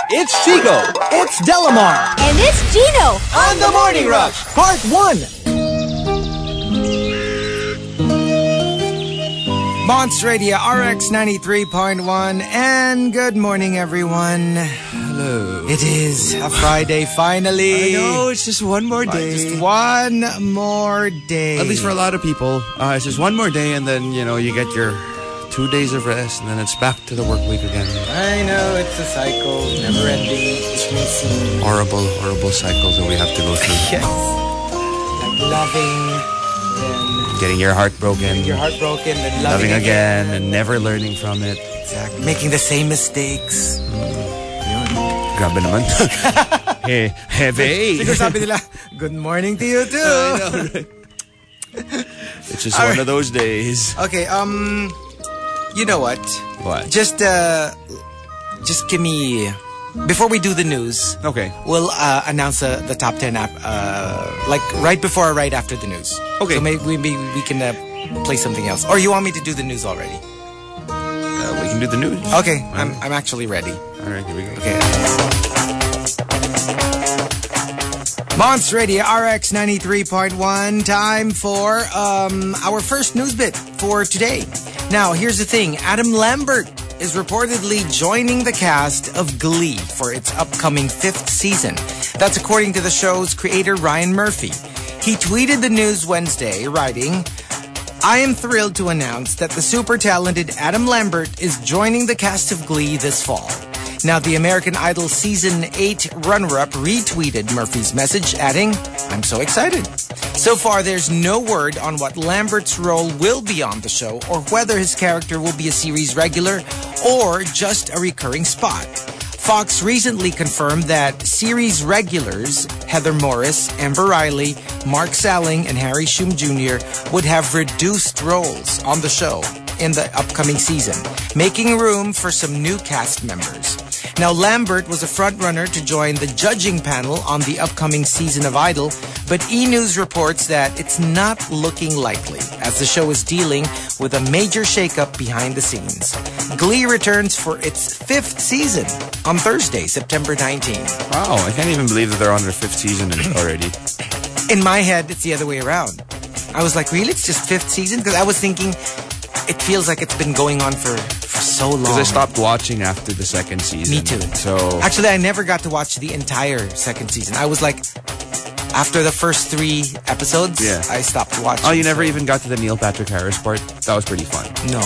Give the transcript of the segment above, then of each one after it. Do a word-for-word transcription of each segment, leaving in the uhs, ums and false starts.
It's Chico. It's Delamar. And it's Gino. On the Morning Rush, Part one. Monster Radio R X ninety-three point one. And good morning, everyone. Hello. It is a Friday, finally. I know, it's just one more day. Just one more day. At least for a lot of people. Uh, it's just one more day, and then, you know, you get your two days of rest, and then it's back to the work week again. I know, it's a cycle, never ending. It may seem horrible, horrible cycles that we have to go through. Yes. Like loving, then getting your heart broken. Getting your heart broken, then loving, loving again, again, and never learning from it. Exactly. Making the same mistakes. Mm. Grabe naman. Hey, heavy. Siguro sabi nila, good morning to you too. I know, right? It's just All one right. of those days. Okay, um, you know what? What? Just, uh, just give me, before we do the news. Okay. We'll uh, announce uh, the top ten app, uh, like right before or right after the news. Okay. So maybe we, we can uh, play something else. Or you want me to do the news already? Uh, we can do the news. Okay, right. I'm I'm actually ready. All right, here we go. Okay. Monster Radio R X ninety-three point one. Time for um, our first news bit for today. Now, here's the thing. Adam Lambert is reportedly joining the cast of Glee for its upcoming fifth season. That's according to the show's creator, Ryan Murphy. He tweeted the news Wednesday, writing, I am thrilled to announce that the super talented Adam Lambert is joining the cast of Glee this fall. Now, the American Idol Season eight runner-up retweeted Murphy's message, adding, I'm so excited. So far, there's no word on what Lambert's role will be on the show or whether his character will be a series regular or just a recurring spot. Fox recently confirmed that series regulars Heather Morris, Amber Riley, Mark Salling, and Harry Shum Junior would have reduced roles on the show in the upcoming season, making room for some new cast members. Now, Lambert was a frontrunner to join the judging panel on the upcoming season of Idol, but E! News reports that it's not looking likely, as the show is dealing with a major shakeup behind the scenes. Glee returns for its fifth season on Thursday, September nineteenth. Wow, I can't even believe that they're on their fifth season already. In my head, it's the other way around. I was like, really? It's just fifth season? Because I was thinking, it feels like it's been going on for, for so long. Because I stopped watching after the second season. Me too. So actually, I never got to watch the entire second season. I was like, after the first three episodes, yeah. I stopped watching. Oh, you never so. even got to the Neil Patrick Harris part? That was pretty fun. No.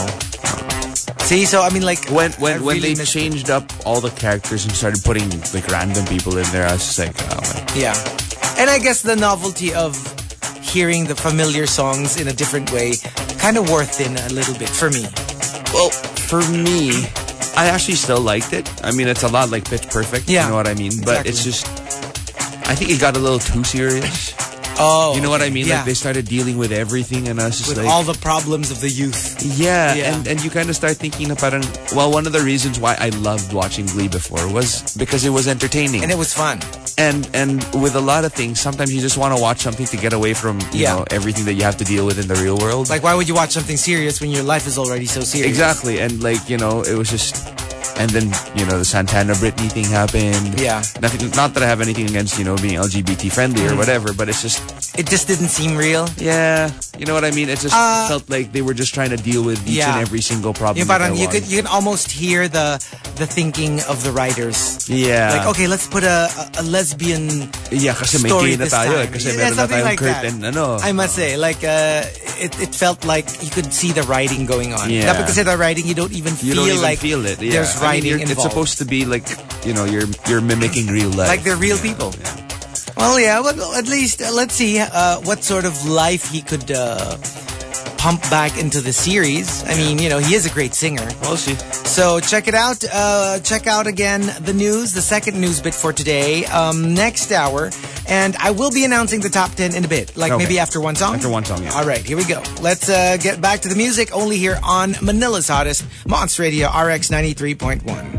See, so I mean, like when when, I when really they changed up all the characters and started putting like random people in there, I was just like, oh man. Yeah, and I guess the novelty of hearing the familiar songs in a different way kind of wore thin a little bit for me. Well, for me, I actually still liked it. I mean, it's a lot like Pitch Perfect. Yeah, you know what I mean? Exactly. But it's just, I think it got a little too serious. Oh, you know what I mean? Yeah. Like they started dealing with everything, and us just with like all the problems of the youth. Yeah, yeah. and and you kind of start thinking na parang, well, one of the reasons why I loved watching Glee before was because it was entertaining and it was fun. And and with a lot of things, sometimes you just want to watch something to get away from you yeah. know everything that you have to deal with in the real world. Like, why would you watch something serious when your life is already so serious? Exactly, and like you know, it was just. And then, you know, the Santana Britney thing happened. Yeah. Nothing, not that I have anything against, you know, being L G B T friendly or whatever, but it's just... It just didn't seem real. Yeah. You know what I mean? It just uh, felt like they were just trying to deal with each yeah. and every single problem. Yeah, but you could you can almost hear the the thinking of the writers. Yeah. Like, okay, let's put a, a, a lesbian yeah, kasi story may na this tayo, time. Kasi yeah, meron something na tayong like Kurt that. and ano. I must say, like, uh, it, it felt like you could see the writing going on. Yeah. Not because of the writing, you don't even you feel don't even like feel it. Yeah. there's writing I mean, involved. It's supposed to be like, you know, you're you're mimicking real life. Like they're real yeah. people. Yeah. Well, yeah, well, at least uh, let's see uh, what sort of life he could uh, pump back into the series. I mean, you know, he is a great singer. We'll see. So check it out. Uh, check out again the news, the second news bit for today, um, next hour. And I will be announcing the top ten in a bit, like okay. maybe after one song. After one song, yeah. All right, here we go. Let's uh, get back to the music only here on Manila's Hottest, Monster Radio R X ninety-three point one.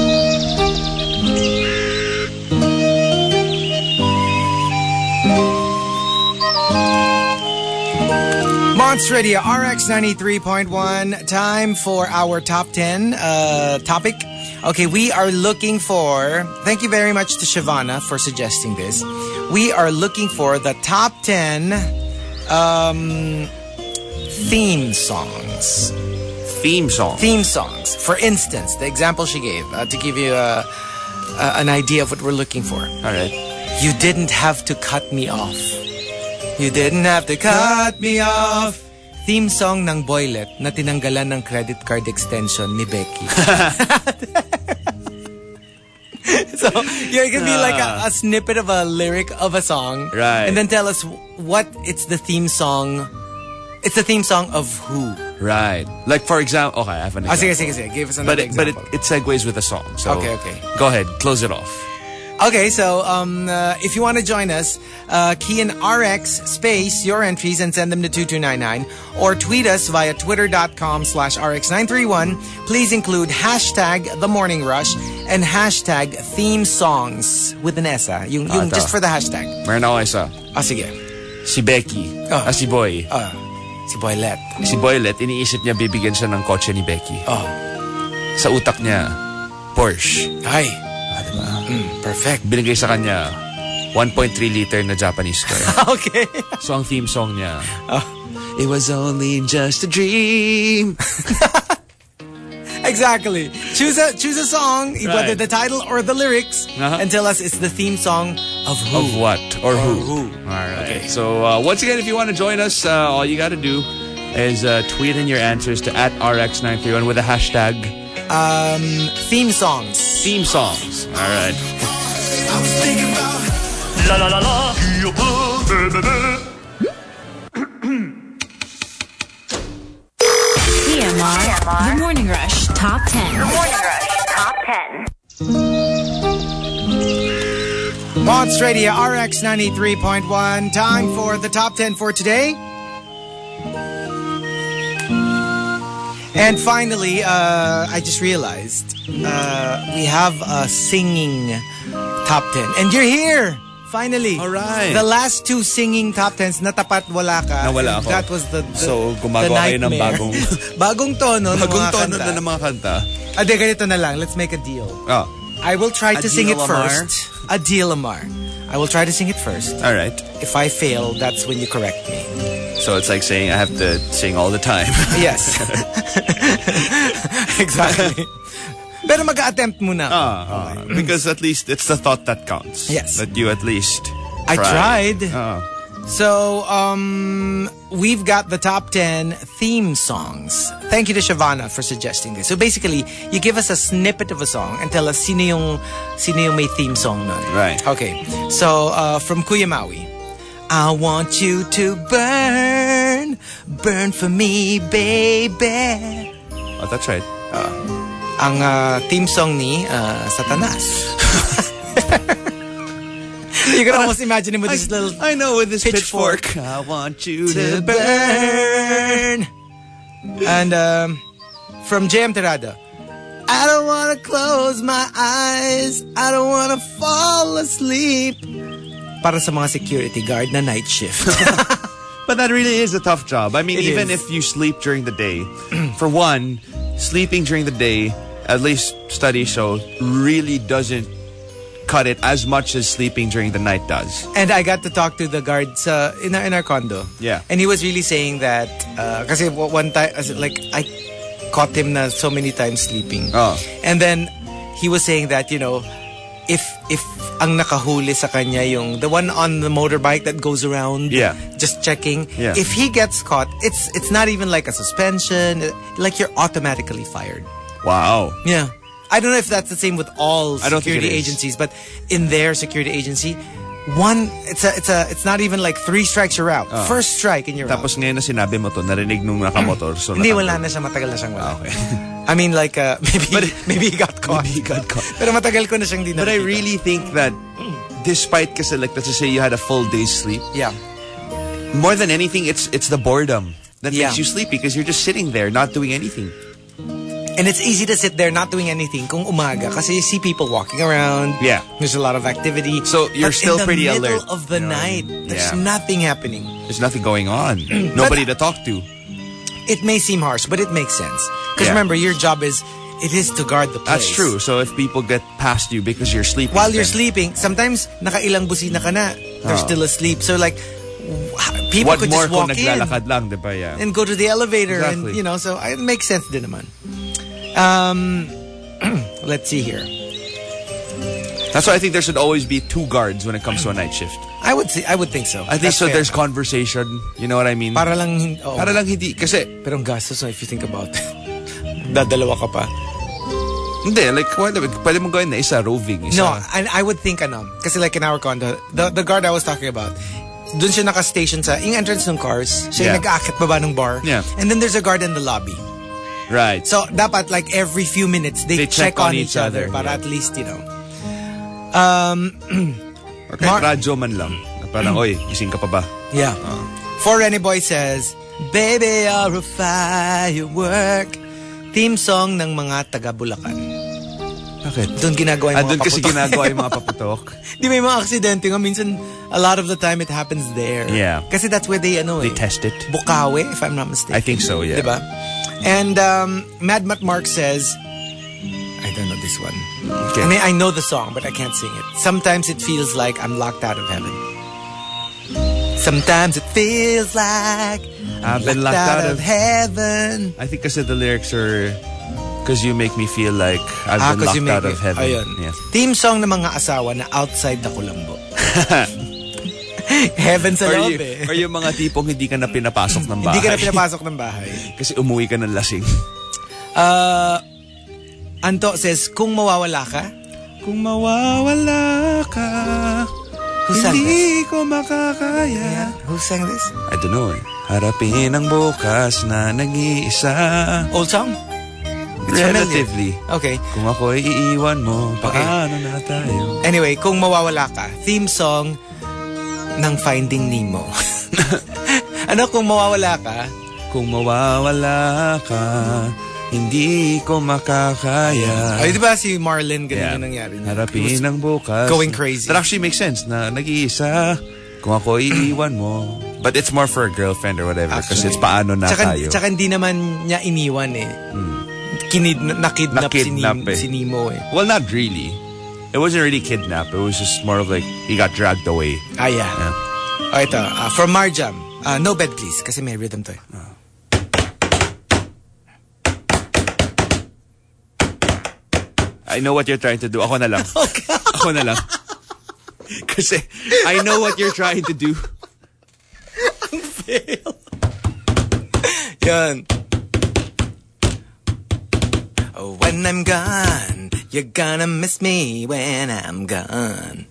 Monster Radio R X ninety-three point one. Time for our top ten uh, topic. Okay, we are looking for... Thank you very much to Shavana for suggesting this. We are looking for the top ten um, theme songs. Theme song. Theme songs. For instance, the example she gave, uh, to give you a, a, an idea of what we're looking for. All right. You didn't have to cut me off. You didn't have to cut me off. Theme song ng Boylet na tinanggalan ng credit card extension ni Becky. So, yeah, it could be like a, a snippet of a lyric of a song. Right. And then tell us what it's the theme song. It's the theme song of who. Right. Like, for example... Okay, I have an example. Oh, sige, sige, sige. Give us another but it, example. But it, it segues with a song. So okay, okay. Go ahead. Close it off. Okay, so um, uh, if you want to join us, uh, key in R X space your entries and send them to two two nine nine or tweet us via twitter.com slash RX931. Please include hashtag The Morning Rush and hashtag theme songs with an S, ah. Yung, yung Ah, just for the hashtag. Meron ako isa. Ah, sige. Si Becky. Oh. Ah, si Boy. Ah, si Boylet. Si Boylet, iniisip niya bibigyan siya ng kotse ni Becky. Oh. Sa utak niya, Porsche. Ay. Ah, diba? Mm, perfect. Binigay sa kanya one point three liter na Japanese car. Okay. So ang theme song niya, Oh. It was only just a dream. Exactly. Choose a choose a song, Right. whether the title or the lyrics, Uh-huh. and tell us it's the theme song of who. Of what? Or, who? who. All right. Okay. So uh, once again, if you want to join us, uh, all you got to do is uh, tweet in your answers to at R X nine three one with a hashtag Um, theme songs. theme songs. All right. La la la la. T M R, The Morning Rush Top ten. The Morning Rush Top ten. Monster Radio R X ninety-three point one. Time for the top ten for today. And finally, uh, I just realized uh, we have a singing top ten. And you're here! Finally. All right. The last two singing top tens, natapat wala ka. Nawala And ako. That was the, the So, the gumagawa kayo ng nightmare. bagong... bagong tono ng Bagong mga tono kanta. na ng mga kanta. Ade, ganito na lang. Let's make a deal. Oh. I will try to Adil sing it Lamar? first. Adil Lamar. I will try to sing it first. All right. If I fail, that's when you correct me. So it's like saying I have to sing all the time. Yes. Exactly. Pero mag-attempt muna. ako. Ah, ah, because at least it's the thought that counts. Yes. That you at least I tried. Ah. So, um, we've got the top ten theme songs. Thank you to Shavana for suggesting this. So basically, you give us a snippet of a song and tell us sino yung, sino yung may theme song nun. Right. Okay. So, uh, from Kuya Maui. I want you to burn, burn for me, baby. Oh, that's right. Ang uh, theme song ni uh, Satanas. You can almost imagine him with this little I know, with this pitchfork. pitchfork. I want you to to burn. burn. And um, from J M Terada, I don't want to close my eyes. I don't want to fall asleep. Para sa mga security guard na night shift. But that really is a tough job. I mean, It even is. if you sleep during the day, for one, sleeping during the day, at least studies show, really doesn't cut it as much as sleeping during the night does. And I got to talk to the guards uh, in, our, in our condo. Yeah. And he was really saying that, uh, kasi one time, as in, like, I caught him na so many times sleeping. Oh. And then, he was saying that, you know, if if ang nakahuli sa kanya yung the one on the motorbike that goes around Yeah. just checking, Yeah. if he gets caught, it's it's not even like a suspension, like you're automatically fired. Wow. Yeah. I don't know if that's the same with all I don't think security it is. agencies, but in their security agency, one it's a it's a it's not even like three strikes you're out. First strike and you're Tapos out. ngayon na sinabi mo to, narinig nung nakamotor. So Hindi, nakanta- wala na siya, matagal na siyang wala. Okay. I mean, like, uh, maybe, maybe he got caught. Maybe he got caught. Pero matagal ko na siyang di But I nakita. really think that despite kasi like, let's just say you had a full day's sleep, Yeah. more than anything, it's it's the boredom that Yeah. makes you sleepy because you're just sitting there not doing anything. And it's easy to sit there not doing anything kung umaga kasi you see people walking around. Yeah. There's a lot of activity. So you're But still in the pretty middle alert. of the You know what I night, mean? there's Yeah. nothing happening. There's nothing going on. Nobody to talk to. It may seem harsh, but it makes sense. Because Yeah. remember, your job is it is to guard the place. That's true. So if people get past you because you're sleeping. While you're then, sleeping, sometimes nakailang busina ka na. They're Oh. still asleep. So like, people what could more just walk kung in naglalakad lang, diba? Yeah. and go to the elevator. Exactly. And, you know, so it makes sense din naman. Um, let's see here. That's why I think there should always be two guards when it comes to a night shift. I would say, I would think so. I think That's so fair. there's conversation. You know what I mean? Para lang, hin- oo. Para lang hindi. Kasi, Pero ang gastos, no, if you think about it. Dadalawa ka pa. hindi, like, pwede, pwede mong gawin na isa, roving. Isa. No, I, I would think ano. Kasi like in our condo, the, the guard I was talking about, dun siya naka-station sa, yung entrance ng cars, siya yung Yeah. nag-aakit baba ng bar. Yeah. And then there's a guard in the lobby. Right. So, dapat like every few minutes, they, They check, on, each other, para yeah. at least, you know. Um, Or kahit Mar- radyo man lang. Na parang, oy, gising ka pa ba? yeah. For Any Boy says, Baby, you're a firework. Theme song ng mga taga Bulacan. Bakit? Doon ginagawa yung Ah, mga doon kasi paputok. ginagawa yung mga paputok. Di ba yung mga aksidente nga, minsan, a lot of the time it happens there. Yeah. Kasi that's where they, ano They eh. test it. Bukawi, if I'm not mistaken. I think so, yeah. Diba? And um, Mad Matt Mark says, I don't know this one. Okay. I mean, I know the song, but I can't sing it. Sometimes it feels like I'm locked out of heaven. Sometimes it feels like I've been locked, locked out, out of of- heaven. I think kasi the lyrics are, because you make me feel like I've Ah, been 'cause you locked make out me- of heaven. Ayun. Yeah. Theme song ng mga asawa na outside the kulambo. Heaven sa Or, loob you, eh. or yung mga tipong hindi ka na pinapasok ng bahay. Hindi ka na pinapasok ng bahay. Kasi umuwi ka ng lasing. Uh, Anto says, kung mawawala ka, Kung mawawala ka, Who sang hindi ko makakaya. who sang this? I don't know eh. Harapin ang bukas na nag-iisa. Old song? It's familiar. Relatively. Okay. Kung ako'y iiwan mo, Okay. paano na tayo? Anyway, kung mawawala ka, theme song ng Finding Nemo. Ano kung mawawala ka? Kung mawawala ka, hindi ko makakaya. Ay, di ba si Marlon, ganun Yeah. yung nangyari niya? Harapin ang bukas. going crazy. That actually makes sense na nag-iisa. Kung ako iiwan mo. But it's more for a girlfriend or whatever. Kasi it's paano na tsaka, tayo. tsaka hindi naman niya iniwan eh. Kinid, nakidnap, si, Nakidnap Nim, eh. si Nemo eh. Well, not really. It wasn't really kidnapped. It was just more of like, he got dragged away. Ah, yeah. Yeah. Oh, ito. Uh, from Marjam. Uh, no bed, please. Kasi may rhythm to eh. I know what you're trying to do. Ako na lang. Ako na lang. Kasi, I know what you're trying to do. Fail. Yan. Oh, when I'm gone, you're gonna miss me when I'm gone.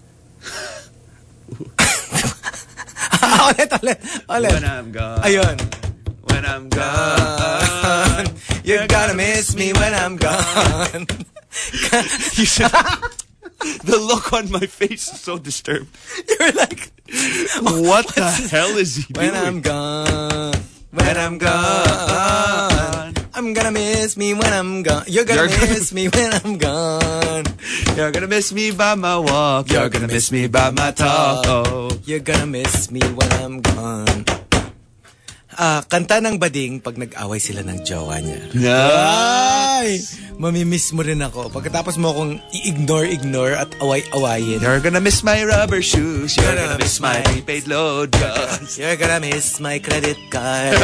ulit, ulit, ulit. When I'm gone. Ayun. When I'm gone. You're gonna miss me when I'm gone. You should, the look on my face is so disturbed. You're like, What the hell is he when doing? I'm gone, when I'm gone, I'm gonna miss me when I'm gone. You're gonna You're gonna- miss me when I'm gone. You're gonna miss me by my walk. You're gonna miss me by my talk. Oh. You're gonna miss me when I'm gone. Ah, kanta ng bading pag nag-away sila ng jowa niya. Ay! Mamimiss mo rin ako. Pagkatapos mo akong i-ignore-ignore at away-awayin. You're gonna miss my rubber shoes. You're gonna miss my prepaid load. Cause You're gonna miss my credit card.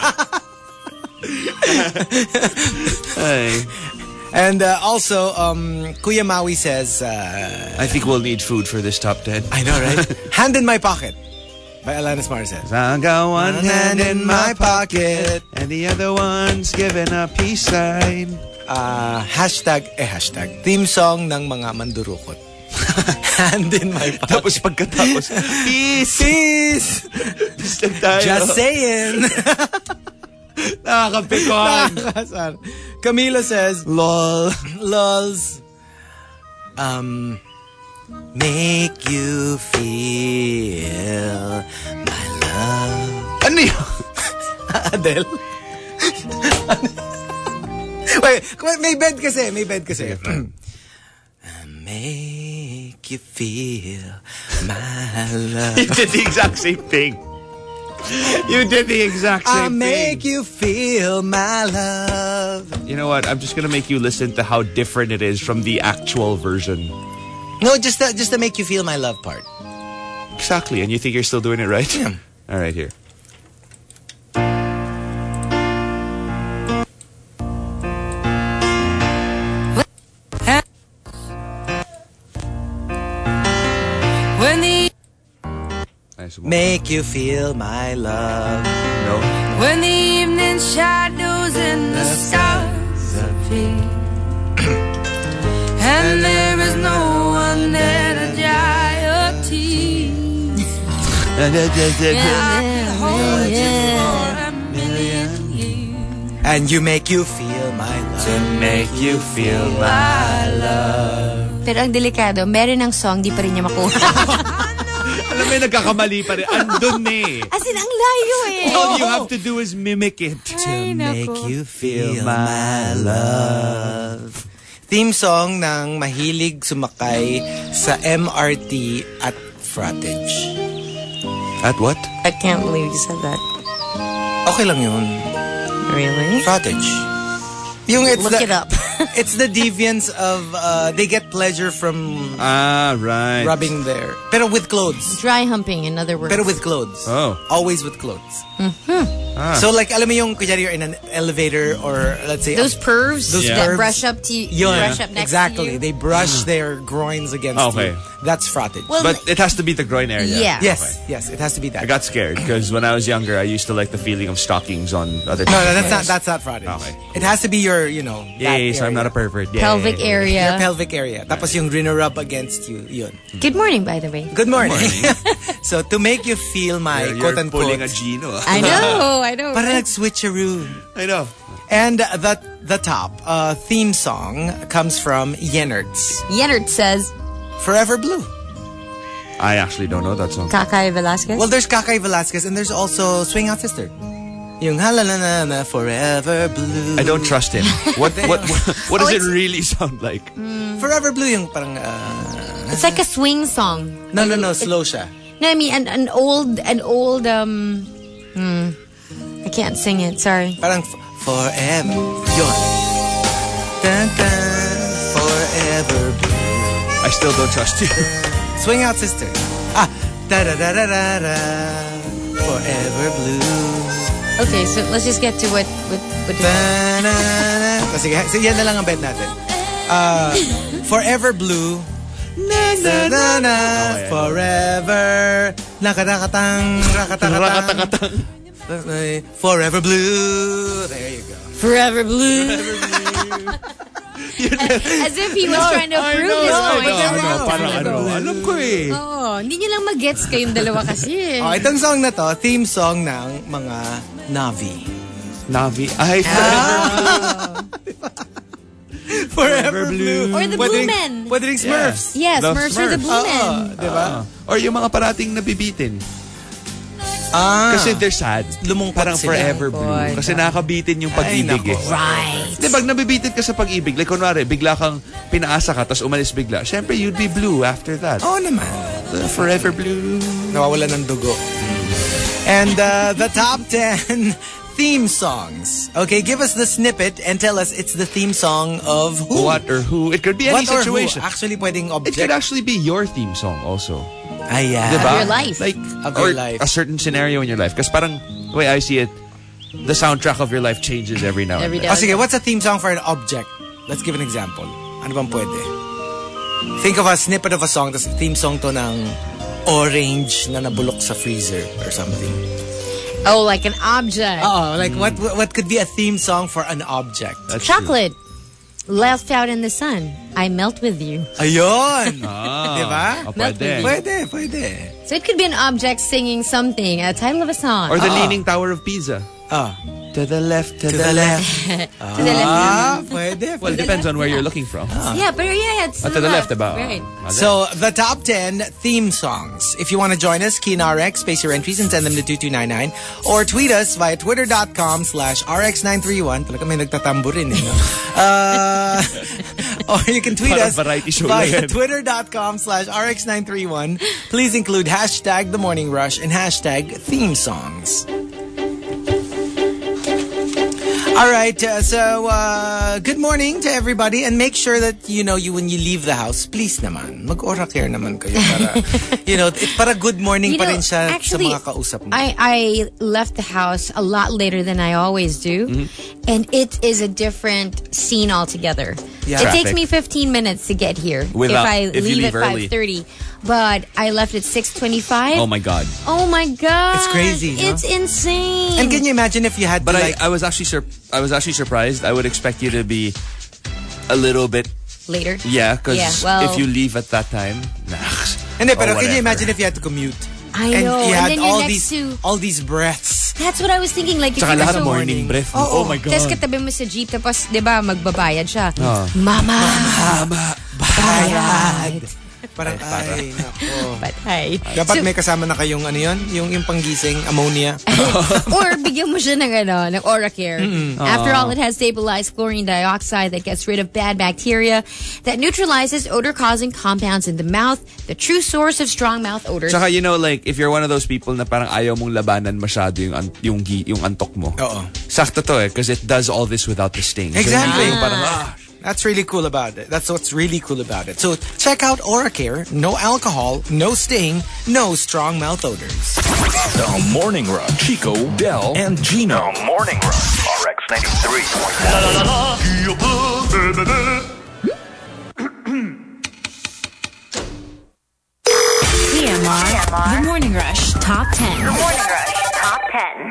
Ay, And uh, also, um, Kuya Maui says, uh, I think we'll need food for this top ten. I know, right? Hand in my pocket. By Alanis Morissette. I got one hand in my pocket pocket. and the other one's giving a peace sign. Uh, hashtag, eh hashtag, theme song ng mga mandurukot. Hand in my pocket. Tapos pagkatapos, peace! Peace! Just lang tayo. Just saying. Nakakapikon. Nakakasar. Camila says, Lol. lols, um, make you feel my love. Ano yun? Adele? Wait, may bed kasi, may bed kasi. Make you feel my love. You did the exact same thing. You did the exact same I'll make thing. you feel my love. You know what? I'm just gonna make you listen to how different it is from the actual version. No, just to, just to make you feel my love part. Exactly. And you think you're still doing it right? Yeah. All right, here. When the Nice one. Make you feel my love. No. when the evening shadows and the stars appear, and there is no one there to dry your tears. And I can hold you for a million years. And you make you feel my love. To make you feel my love. Pero ang delikado, meron ng song, di pa rin niya makuha. Alam mo, nagkakamali pa rin. Andun eh. As in, ang layo eh. All you have to do is mimic it. To make you feel my love. Theme song ng mahilig sumakay sa M R T at Frontage. At what? I can't believe you said that. Okay lang yun. Really? Frontage. Yung it's Look the, it up. It's the deviance of uh, they get pleasure from Ah, right. rubbing there. Pero with clothes. Dry humping, in other words. Pero with clothes. Oh. Always with clothes. Ah. So like, alam mo yung, kunyari you're in an elevator or let's say... Those pervs Those that pervs. brush up to you, Yun. brush up next Exactly. to you. They brush their groins against Okay. you. That's frottage. Well, But it has to be the groin area. Yeah. yes, yes, it has to be that. I got scared because when I was younger, I used to like the feeling of stockings on other no, no, people's that's not legs. that's not frottage. Okay. It has to be your, you know, that Yay, so I'm area. not a pervert. Yay. pelvic area. Your pelvic area. Tapos yung rub against you, yun. Good morning, by the way. Good morning. So to make you feel my You're, quote you're unquote, pulling a Gino. I know, I know. parang nag-switcheroo. I know. And the the top uh, theme song comes from Yennerts, Yenard says, Forever Blue. I actually don't know that song. Kakay Velasquez. Well, there's Kakay Velasquez and there's also Swing Out Sister. Yung halalana Forever Blue. I don't trust him. What what what, what does Oh, it it's- really sound like? Forever Blue yung parang uh, it's like a swing song. no no no slow siya. No, I mean an, an old, an old. Um, hmm, I can't sing it. Sorry. Parang f- forever. Yun. Dun, dun, forever Blue. I still don't trust you. Swing Out Sister. Ah, da da da da da da. Forever Blue. Okay, so let's just get to what what what. Da, na, na. Sige, sige, yan na lang ang bet natin. Uh, Forever Blue. Na, na, na, forever. Nakadakatang, rakatakatang. Rakatakatang. Forever Blue. There you go. Forever Blue. As if he was trying to prove his I point. know, I know. Parang ano, alam ko eh. Oh, hindi nyo lang mag-gets kayong dalawa kasi. Oh, itong song na to, theme song ng mga Navi. Navi. Ay, Forever Blue. Or the Blue Men. Pwede rin Smurfs. Yes, The Smurfs or the Blue Oo, Men. diba? Or yung mga parating nabibitin. Ah, Kasi they're sad. lumungkot Parang sila. forever blue. Boy, Kasi nakabitin yung pag-ibig Ay, eh. nako. Right. Di ba, nabibitin ka sa pag-ibig. Like, kunwari, bigla kang pinaasa ka, tapos umalis bigla. Siyempre, you'd be blue after that. Oo naman. The forever blue. Nawawala ng dugo. And uh, the top ten theme songs. Okay, give us the snippet and tell us it's the theme song of who? What or who. It could be any What or who? situation. Actually, pwedeng It could object. actually be your theme song also. Ay, yeah. Diba? your life. Like, Of or your life. a certain scenario in your life. Because parang, the way I see it, the soundtrack of your life changes every now Every and day. then. Oh, sige, what's a theme song for an object? Let's give an example. Ano bang pwede? Think of a snippet of a song, tas theme song to ng orange na nabulok sa freezer or something. Oh, like an object. Oh, like what what could be a theme song for an object? That's true. Chocolate. Left out in the sun. I melt with you. Ayun! Ah, Diba? oh, Melt pwede. Pwede, pwede. So it could be an object singing something, a title of a song. Or the Ah. Leaning Tower of Pisa. Ah, To the left, to, to the, the left. left. To the left. Ah, pwede. Well, it pwede. depends on where you're looking from. Yeah, but yeah, it's Ah, to the left, diba? Right. Ah, So, the top ten theme songs. If you want to join us, key in R X, space your entries, and send them to two two nine nine. Or tweet us via twitter.com slash RX931. Talaga may nagtatambo rin eh. No? Uh, Or you can tweet Parang us variety show via lang yan. twitter.com slash RX nine three one. Please include hashtag The Morning Rush and hashtag theme songs. All right, uh, so uh, good morning to everybody, and make sure that you know you when you leave the house, please naman mag-aura care naman kayo para you know it para good morning You pa know, rin siya actually, sa mga kausap mo. I, I left the house a lot later than I always do. Mm-hmm. And it is a different scene altogether. Yeah. It Traffic. takes me fifteen minutes to get here Without- if I if you leave, leave at early. five thirty. But I left at six twenty-five. Oh my God. Oh my God. It's crazy, no? It's insane. And can you imagine if you had But to I, like I was actually sur- I was actually surprised. I would expect you to be a little bit later? yeah, because Yeah, well- if you leave at that time, nah. Hindi, Oh, pero can you whatever. imagine if you had to commute? I and know. you And had then you're all next these to... all these breaths. That's what I was thinking. Like, if Tsaka you lahat were ng so- morning breath. Oo. Oh my God. Tapos katabi mo sa jeep, tapos, di ba, magbabayad siya. Ah. Mama! Bayad. Parang ay, nako. But hey. Dapat So- may kasama na kayong ano yun, yung yung panggising, ammonia. Or bigyan mo siya ng, ano, ng Oracare. After all, it has stabilized chlorine dioxide that gets rid of bad bacteria, that neutralizes odor-causing compounds in the mouth, the true source of strong mouth odors. Tsaka, you know, like, if you're one of those people na parang ayaw mong labanan masyado yung, an- yung, gi- yung antok mo. Oo. Sakto to eh, because it does all this without the sting. So, Exactly. hindi yung parang, ah, That's really cool about it. That's what's really cool about it. So check out Oracare. No alcohol, no sting, no strong mouth odors. The Morning Rush. Chico, Del, and Gino. The Morning Rush. R X ninety-three point T M R. The Morning Rush Top ten. The Morning Rush Top ten.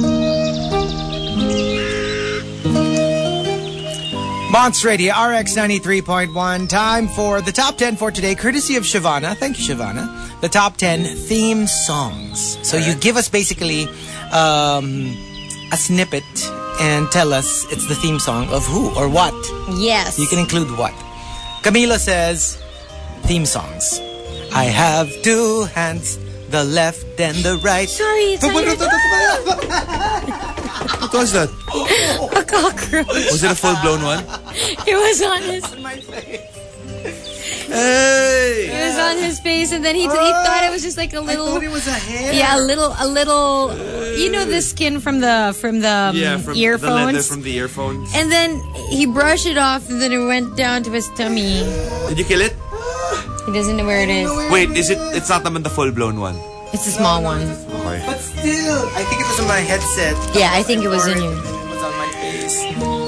Monster Radio, R X ninety-three point one. Time for the top ten for today, courtesy of Shavana. Thank you, Shavana. The top ten theme songs. So you give us basically um, a snippet and tell us it's the theme song of who or what. Yes. You can include what. Camila says, theme songs. I have two hands, the left and the right. Sorry, it's on your- what was that? a cockroach. Was it a full-blown one? It was on his... Hey! It was on his face, and then he, he thought it was just like a little... it was a hair. Yeah, a little, a little... You know the skin from the from the um, Yeah, from earphones? the leather from the earphones. And then he brushed it off, and then it went down to his tummy. Did you kill it? He doesn't know where it is. Wait, is it? It's not naman the full-blown one. It's a small one. Okay. But still, I think it was on my headset. Yeah, I think it was Or in it you. was on my face.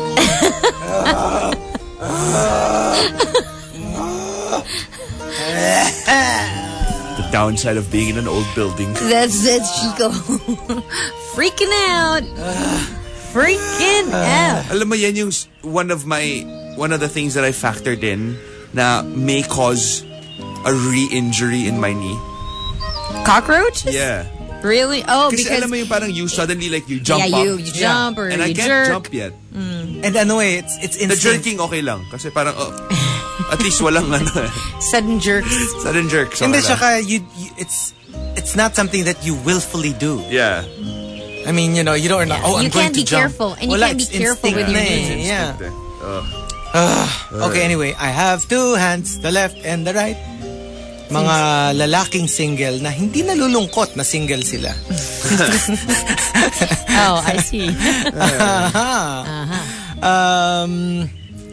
The downside of being in an old building. That's that's Chico. Freaking out. Freaking out. Alam mo, yan yung s- one of my, one of the things that I factored in na may cause a re-injury in my knee. Cockroaches? Yeah. Really? Oh, Kasi because... alam mo yung parang you suddenly like you jump yeah, up. you, you jump or and you I can't jerk. jump yet. And ano eh, it's, it's The instinct. jerking okay lang. Kasi parang, oh, at least walang ano eh. Sudden jerks. Sudden jerk. So Hindi, okay lang. tsaka, you, you, it's, it's not something that you willfully do. Yeah. I mean, you know, you don't know, oh, I'm You going can't to be jump. careful, and you Wala, can't be it's careful with instinct your na eh, knees. Yeah. Instinct eh. Ugh. Ah, okay, anyway, I have two hands, the left and the right. Mga lalaking single na hindi nalulungkot na single sila. Oh, I see. Um,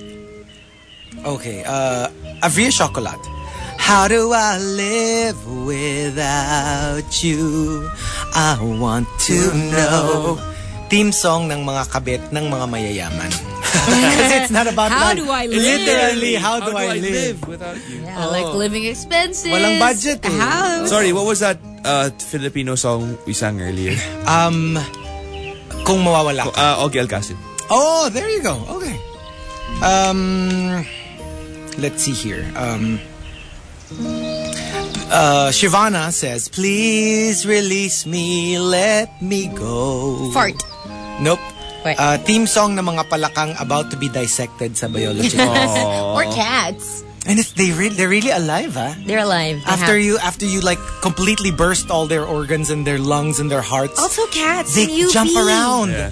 okay, uh, Avria Chocolate. How do I live without you? I want to know. Theme song ng mga kabit ng mga mayayaman. Because it's not about How life. do I live? Literally, how, do, I, live? without you? Yeah, like living expenses. Walang budget eh. How? Sorry, what was that uh, Filipino song we sang earlier? Um, kung mawawala ka. Uh, Ogie Alcacid. Oh, there you go. Okay. Um, let's see here. Um, uh, Shivana says, "Please release me, let me go." Fart. Nope. Wait. Uh, theme song ng mga palakang about to be dissected sa biology. Or cats. And it's they re- they're really alive, huh? They're alive. They After have- you after you like completely burst all their organs and their lungs and their hearts, Also cats. they and U P. jump around. Yeah.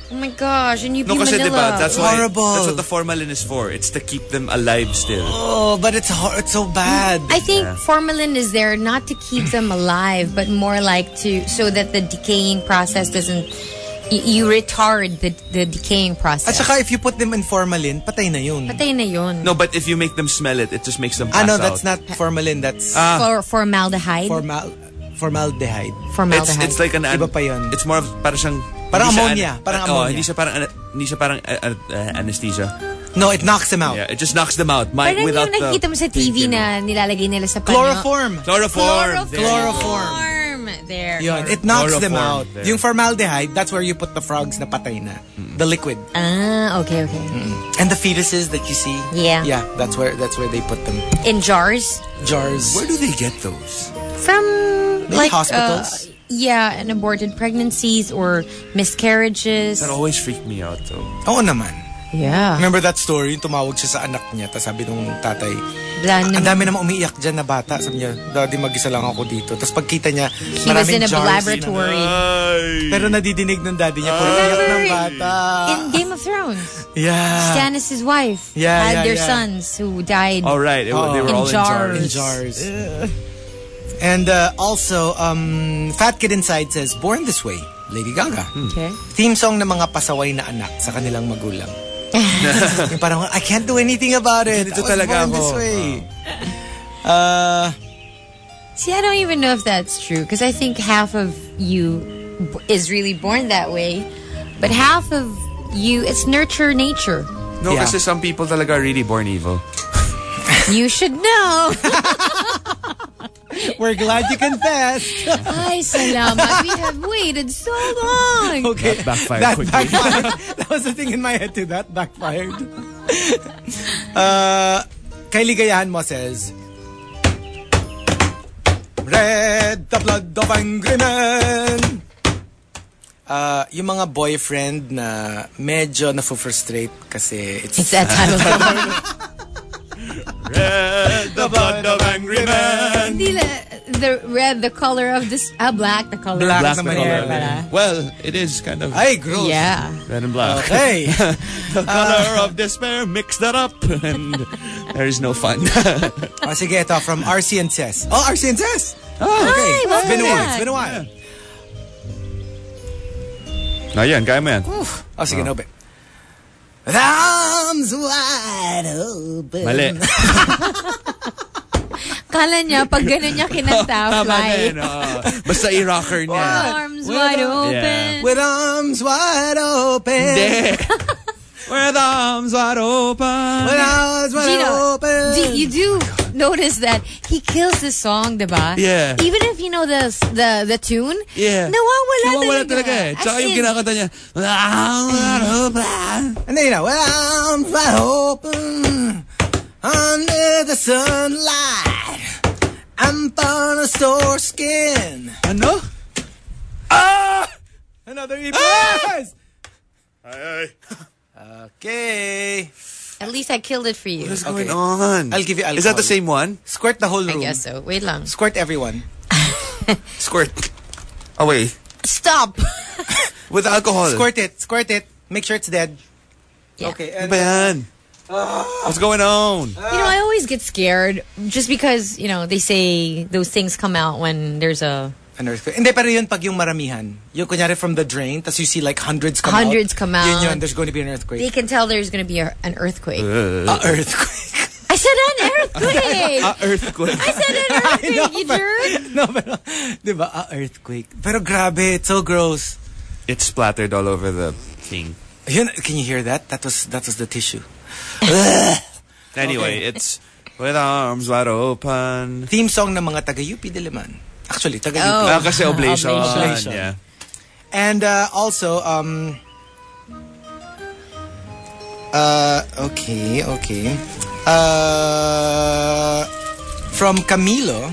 Oh my gosh, and you No, be kasi Manila. diba, that's why, Horrible. that's what the formalin is for. It's to keep them alive still. Oh, but it's hor- it's so bad. I think formalin is there not to keep them alive, but more like to so that the decaying process doesn't. Y- you retard the the decaying process. At saka if you put them in formalin, patay na yun. Patay na yun. No, but if you make them smell it, it just makes them pass Ah, no, out. that's not formalin. That's Ah. For formaldehyde. formal formaldehyde. It's, formaldehyde. it's like an... Iba pa yun. It's more of, parang siyang... Parang hindi siya ammonia, an- parang oh, ammonia. hindi siya parang, an- hindi siya parang uh, uh, uh, anesthesia. No, it knocks them out. Yeah, it just knocks them out. My, Parang without yung nakikita the... mo sa T V na nilalagay nila sa panyo. Chloroform. Chloroform. There you go. Chloroform. There. Yun, it knocks them Chloroform. out. There. Yung formaldehyde, that's where you put the frogs na patay na. The liquid. Ah, okay, okay. And the fetuses that you see. Yeah. Yeah, that's where that's where they put them. In jars. Jars. Where do they get those? From Maybe like hospitals? uh, yeah, and aborted pregnancies or miscarriages. That always freaked me out though. Oo naman. Yeah. Remember that story? Yung tumawag siya sa anak niya, tapos sabi nung tatay, Blah, ang dami naman umiiyak dyan na bata. Sabi niya, Daddy, mag-isa lang ako dito. Tapos pagkita niya, He was maraming in a jars. laboratory. Pero nadidinig ng daddy niya, puro iyak ng bata. In Game of Thrones. Yeah. Stannis' wife Yeah, had yeah, their yeah. sons who died. All right, it, Oh. they were In all jars. in jars. In jars. And uh, also, um, Fat Kid Inside says, Born This Way, Lady Gaga. Okay. Theme song ng mga pasaway na anak sa kanilang magulang. Yung parang, I can't do anything about it. Ganito I was talaga born this ako. way. Uh, See, I don't even know if that's true because I think half of you b- is really born that way, but half of you, it's nurture nature. No, Yeah. kasi some people talaga are really born evil. You should know. we're glad you confessed. Ay, salamat. We have waited so long. Okay. That backfired That quickly. backfired. That was the thing in my head too. That backfired. uh, Kylie Gayahan mo says, Red, the blood of angry men. Uh, yung mga boyfriend na medyo na-frustrate kasi it's, It's that time of the morning. Red, the blood of angry men. Hindi la- the red, the color of this, ah, black, the color. Black of Black this the naman color. yun. pala. Well, it is kind of Ay, gross. Yeah. red and black. Okay. The color of despair, mix that up, and there is no fun. O sige, ito from R C and Cess. Oh, R C and Cess! Oh, Okay. Hi, It's welcome been a while. back. It's been a while. Na yan, kaya mo yan. Oh, sige, no, bet. With arms wide open. Mali. Kala niya, pag gano'n niya kinanta, Tama na fly. yun, oo. Basta i-rocker niya. Arms wide open. With arms wide open. Hindi. With arms wide open. With arms wide Gino, open. do- you do notice that he kills the song, diba? Yeah. Even if you know the the the tune, Yeah. nawawala Nawawala talaga. talaga eh. As Tsaka yung in, kinakanta niya, with arms wide open. And then, you know, with arms wide open. Under the sunlight. I'm on a sore skin. Ano? Ah! Another E P S! Ay, ay. Okay. At least I killed it for you. What is going Okay. on? I'll give you alcohol. Is that the same one? Squirt the whole I room. guess so. Wait lang. Squirt everyone. Squirt. Away. Stop. With alcohol. Squirt it. Squirt it. Make sure it's dead. Yeah. Okay. Ano And, ba yan? What's going on? You know, I always get scared just because, you know, they say those things come out when there's a an earthquake. Hindi, pero yun pag yung maramihan. Yung kunyari from the drain, tas you see like hundreds come Hundreds out. come out. Yun yun, there's going to be an earthquake. they can tell there's going to be a, an earthquake. A earthquake. I said an earthquake. Ah, earthquake. I said an earthquake, you jerk. No, pero, di ba, a earthquake. Pero grabe, it's so gross. It splattered all over the thing. Yun, can you hear that? That was, that was the tissue. Anyway, Okay. it's with arms wide open. Theme song ng mga taga-U P Diliman. Actually, taga-U P. Oh. Ah, kasi oblation. Oblation. Yeah. And uh, also, um, uh, okay, okay. Uh, from Camilo,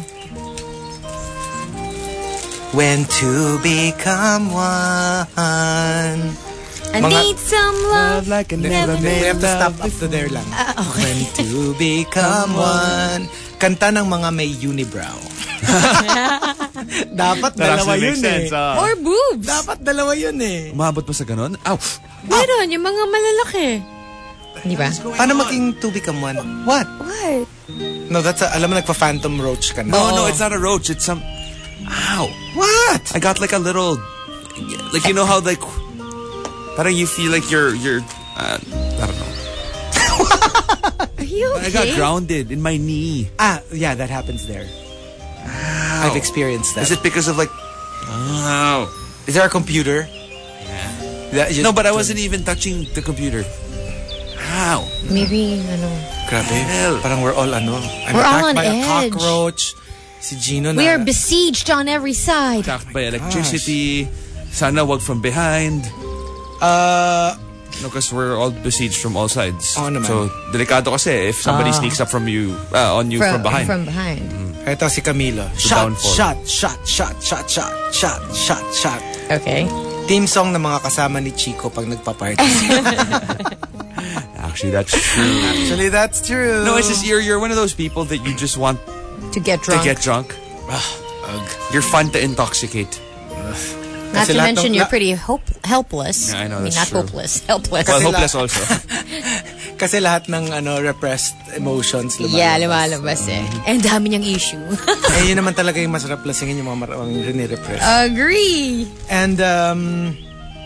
when to become one. I Mga- need some love. like a never We have to made stop up to there lang. Ah, okay. When to become one. Kanta ng mga may unibrow. Dapat That dalawa actually yun makes sense. eh. ah. Or boobs. Dapat dalawa yun eh. Umabot pa sa ganun? Ow! Meron, yung mga malalaki. Di ba? Paano maging two become one? What? What? No, that's a, alam mo, nagpa-phantom roach ka na. No, no, it's not a roach. It's some... Ow! What? I got like a little... Like, you know how like... Parang you feel like you're... you're uh, I don't know. Are you okay? I got grounded in my knee. Ah, yeah, that happens there. Ow. I've experienced that. Is it because of like... Ow. Is there a computer? Yeah. No, but I wasn't even touching the computer. How? Maybe, ano... Grabe. Hell. Parang we're all, ano... I'm We're all attacked on by edge. a cockroach. Si Gino na... We are besieged on every side. Attacked by electricity. Sana wag from behind. Uh... No, because we're all besieged from all sides. Oo naman. So, delikado kasi if somebody Ah. sneaks up from you, uh, on you from, behind. From behind. Ito si Camilo. Shot, downfall. shot, shot, shot, shot, shot, shot, shot, shot. Okay. Team song ng mga kasama ni Chico pag nagpa-party. Actually, that's true. Actually, that's true. No, it's just you're, you're one of those people that you just want To get drunk. to get drunk. You're fun to intoxicate. Not Kasi to lahat mention ng- you're la- pretty hope, helpless. Yeah, I know, I mean, that's not true. hopeless. Helpless. Well, Kasi hopeless la- also. Kasi lahat ng ano repressed emotions lumalabas. Yeah, lumalabas eh. And dami niyang issue. Eh, yun naman talaga yung masarap lasingin yung mga maraming rinirepress. Agree. And um,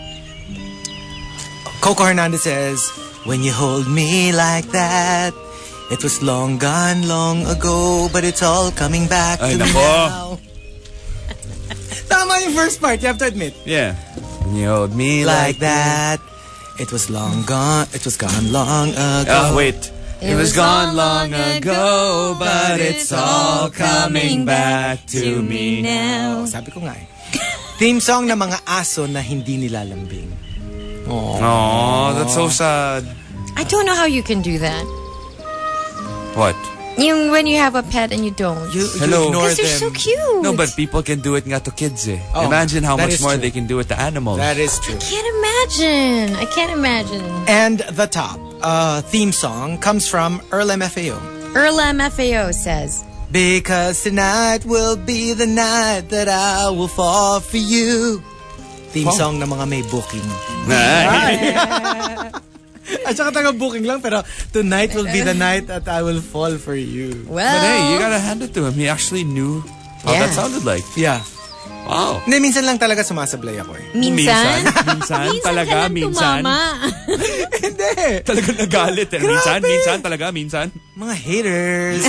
Coco Hernandez says, when you hold me like that, it was long gone long ago, but it's all coming back Ay, to me nako. now. Tama yung first part, you have to admit. Yeah. When you hold me Like that, it was long gone, it was gone long ago. Oh, wait. It, was gone long ago, but it's all coming back to me now. Oh, sabi ko nga eh. Theme song ng mga aso na hindi nilalambing. Oh, that's so sad. I don't know how you can do that. What? Yung when you have a pet and you don't. You, you Hello. ignore Because they're so them. cute. No, but people can do it nga to kids eh. Oh, Imagine how that much is more true. they can do it to animals. That is true. I can't imagine. I can't imagine. And the top uh, theme song comes from Earl M F A O. Earl M F A O says, Because tonight will be the night that I will fall for you. Theme Wow. song ng mga may booking. Nah. At saka taga-booking lang, pero tonight will be the night that I will fall for you. well. But hey, you gotta hand it to him. He actually knew how Yeah. that sounded like. Yeah. Wow. Hindi, minsan lang talaga sumasablay ako eh. Minsan? Minsan? Talaga, ka lang minsan? tumama. Hindi. Talaga nagalit eh. Minsan, Grabe. minsan, talaga, minsan. Mga haters.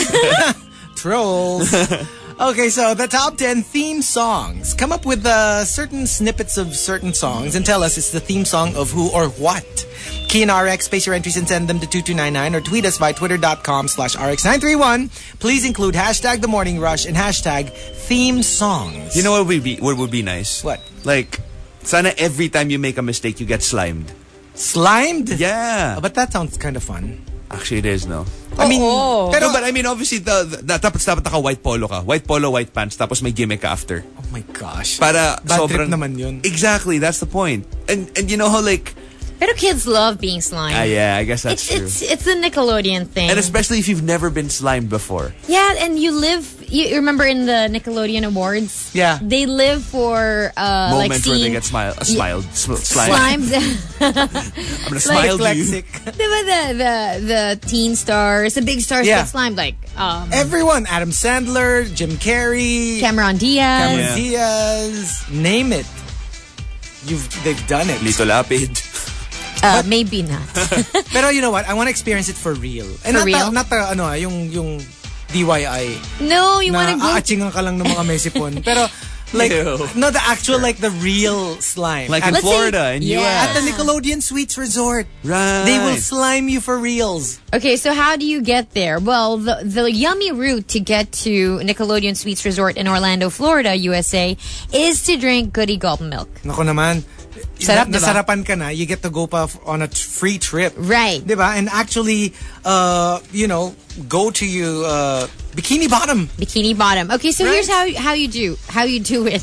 Trolls. Okay, so the top ten theme songs. Come up with uh, certain snippets of certain songs and tell us it's the theme song of who or what. Key in R X, space your entries and send them to two two nine nine or tweet us by twitter.com slash RX931. Please include hashtag The Morning Rush and hashtag theme songs. You know what would be, what would be nice? What? Like, sana every time you make a mistake, you get slimed. Slimed? Yeah. Oh, but that sounds kind of fun. Actually, it is, no? I mean, Oo. pero, No, but I mean, obviously, the, the, dapat dapat naka white polo ka. White polo, white pants, tapos may gimmick ka after. oh my gosh. Para Bad sobrang... trip naman yun. Exactly, that's the point. And and you know how like... Pero kids love being slimed. Ah, yeah, I guess that's it's, true. it's, it's a Nickelodeon thing. And especially if you've never been slimed before. Yeah, and you live, you remember in the Nickelodeon Awards? Yeah. They live for, uh, like Moments where they seeing get smile, uh, smiled, sm- slimed. slimes. I'm gonna smile to you. Dyslexic. Diba the, the, the teen stars, the big stars Yeah. get slimed, like um, Everyone. Adam Sandler, Jim Carrey, Cameron Diaz. Cameron Yeah. Diaz. Name it. You've They've done it. Lito Lapid. Uh, maybe not. Pero you know what? I want to experience it for real. And For not real? The, not the, ano, ah, yung, yung D I Y. No, you want Na to go. aachingan ka lang ng mga mesipon. Pero, like, Ew. no, the actual, like, the real slime. Like at, in Let's say- Florida, in yeah. U S. at the Nickelodeon Suites Resort. Right. They will slime you for reals. Okay, so how do you get there? Well, the the yummy route to get to Nickelodeon Suites Resort in Orlando, Florida, U S A, is to drink Goody Gulp milk. Nako naman. Sarap, na, diba? nasarapan ka na, you get to go pa f- on a t- free trip. Right. Diba? And actually, uh, you know, go to you, uh, Bikini Bottom. Bikini Bottom. Okay, so Right. here's how how you do how you do it.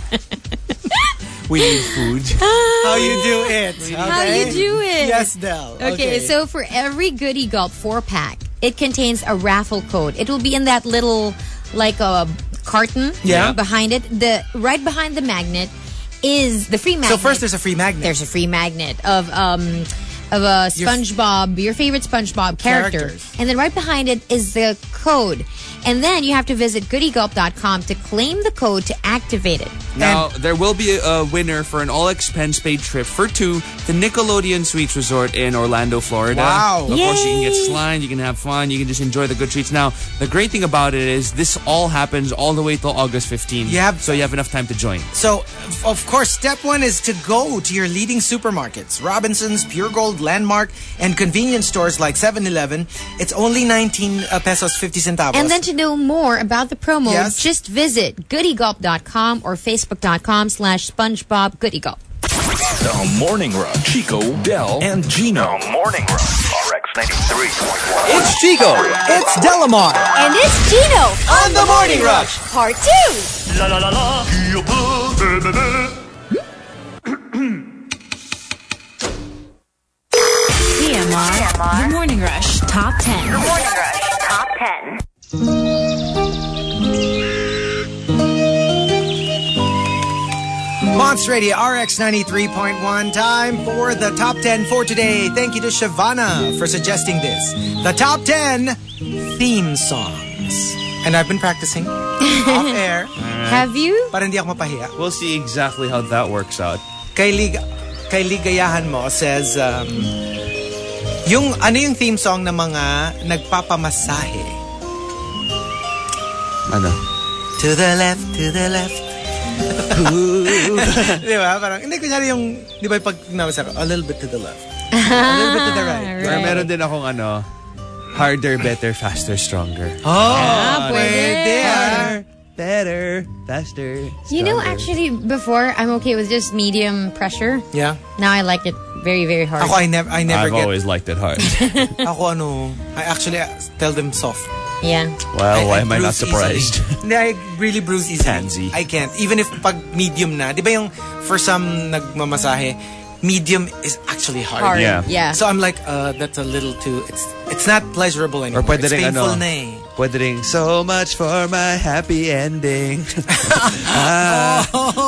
We need food. How you do it. How you do it. Yes, Del. Okay, so for every Goody Gulp four pack, it contains a raffle code. It will be in that little, like a carton Yeah. behind it. The right behind the magnet is the free magnet. So first there's a free magnet. There's a free magnet of um of a SpongeBob, your, your favorite SpongeBob character. Characters. And then right behind it is the code. And then you have to visit goody gulp dot com to claim the code to activate it. Now, there will be a, a winner for an all-expense-paid trip for two to Nickelodeon Suites Resort in Orlando, Florida. Wow. Of course, you can get Yay. slined, you can have fun, you can just enjoy the good treats. Now, the great thing about it is this all happens all the way till August fifteenth. You have- so you have enough time to join. So, f- of course, step one is to go to your leading supermarkets, Robinsons, Pure Gold, Landmark, and convenience stores like seven eleven. It's only nineteen uh, pesos fifty centavos. And then to know more about the promo, Yes. just visit goody gulp dot com or facebook dot com slash SpongeBob GoodyGulp. The Morning Rush. Chico, Del, and Gino. The Morning Rush. R X ninety-three point one. It's Chico. It's Delamar. And it's Gino. On the Morning Rush. Part two. La la la la. T M R. The Morning Rush Top ten. The Morning Rush Top ten. Monster Radio R X ninety-three point one. Time for the top ten for today. Thank you to Shavana for suggesting this. The top ten theme songs. And I've been practicing off air Have you? para hindi ako mapahiya. We'll see exactly how that works out. Kay, Lig kay Ligayahan Mo says, um, yung ano yung theme song ng mga nagpapamasahe? Ano? To the left, to the left. Di ba? Parang, hindi, kunyari yung, di ba pag namasa ko, a little bit to the left. A little bit to the right. Or meron din akong ano, harder, better, faster, stronger. Oh, Ah, pwede. ah. Better, faster, You know, stronger. actually, before, I'm okay with just medium pressure. Yeah. Now I like it very, very hard. Ako, I never, I never I've get, always liked it hard. ako ano, I actually tell them soft. Yeah. Well, why I am I not bruise surprised? easily. Hindi, I really bruise easily. Tansy. I can't. Even if pag medium na, di ba yung for some nagmamasahe, medium is actually hard. Hard. Yeah. Yeah. So I'm like, uh, that's a little too, it's it's not pleasurable anymore. Or pwede it's rin painful ano, na eh. pwede rin, so much for my happy ending. ah,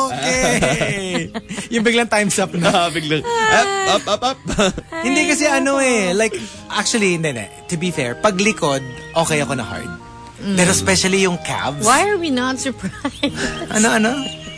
Okay. Yung biglang time's up na. ah, biglang, up, up, up, up. Hindi kasi ano eh, like, actually, hindi, hindi. To be fair, pag likod, okay ako na hard. Pero especially yung calves. Why are we not surprised? Ano, ano?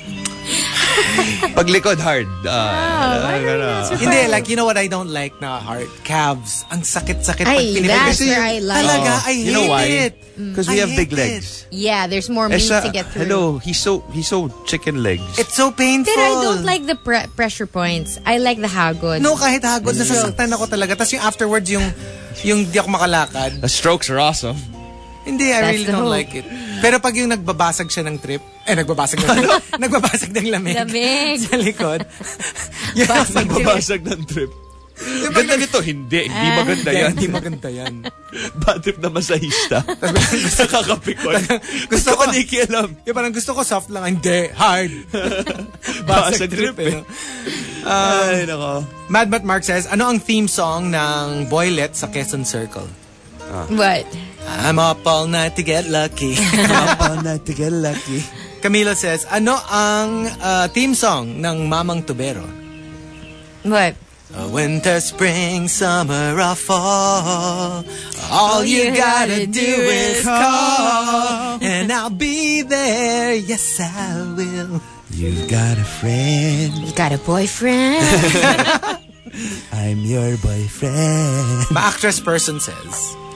Paglikod hard. Ah, why are we ano. not surprised? Hindi, like, you know what I don't like na hard? Calves. Ang sakit-sakit pag Ay, pinipag. that's Kasi where I like Talaga, Oh, I hate you know why? it. Because we I have hate big legs. Yeah, there's more meat Esa, to get through. hello, he's so, he's so chicken legs. It's so painful. But I don't like the pre- pressure points. I like the hagod. No, kahit hagod, nasasaktan ako talaga. Tapos yung afterwards, yung, yung di ako makalakad. The strokes are awesome. Hindi, I That's really the don't hope. like it. Pero pag yung nagbabasag siya ng trip, eh, nagbabasag ng, nagbabasag ng lamig. Lamig. Sa likod. Yung Basag. Nagbabasag ng trip. Ganda nito, hindi. Hindi maganda yan. Hindi maganda yan. Bad trip na masahista. Nakakapikon. Gusto ko, ko nakikialam. yung parang gusto ko soft lang. Hindi, hard. Basag trip eh. no? Ay, nako. Mad But Mark says, ano ang theme song ng Boylet sa Quezon Circle? What? I'm up all night to get lucky. Up all night to get lucky. Camilo says, ano ang uh, theme song ng Mamang Tubero? What? Uh, winter, spring, summer, or fall. All you gotta do is call, and I'll be there. Yes, I will. You've got a friend. You got a boyfriend? I'm your boyfriend. Ma-actress person says,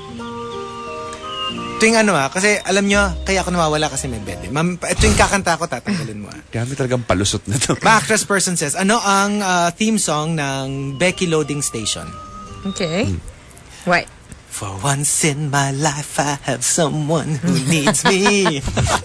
ito yung ano ah, kasi alam nyo, kaya ako nawawala kasi may bed eh. Mam, ito yung kakanta ko, tatanggalin mo ah. Kami talagang palusot na to. Ma-actress person says, ano ang uh, theme song ng Becky Loading Station? Okay. What? For once in my life, I have someone who needs me.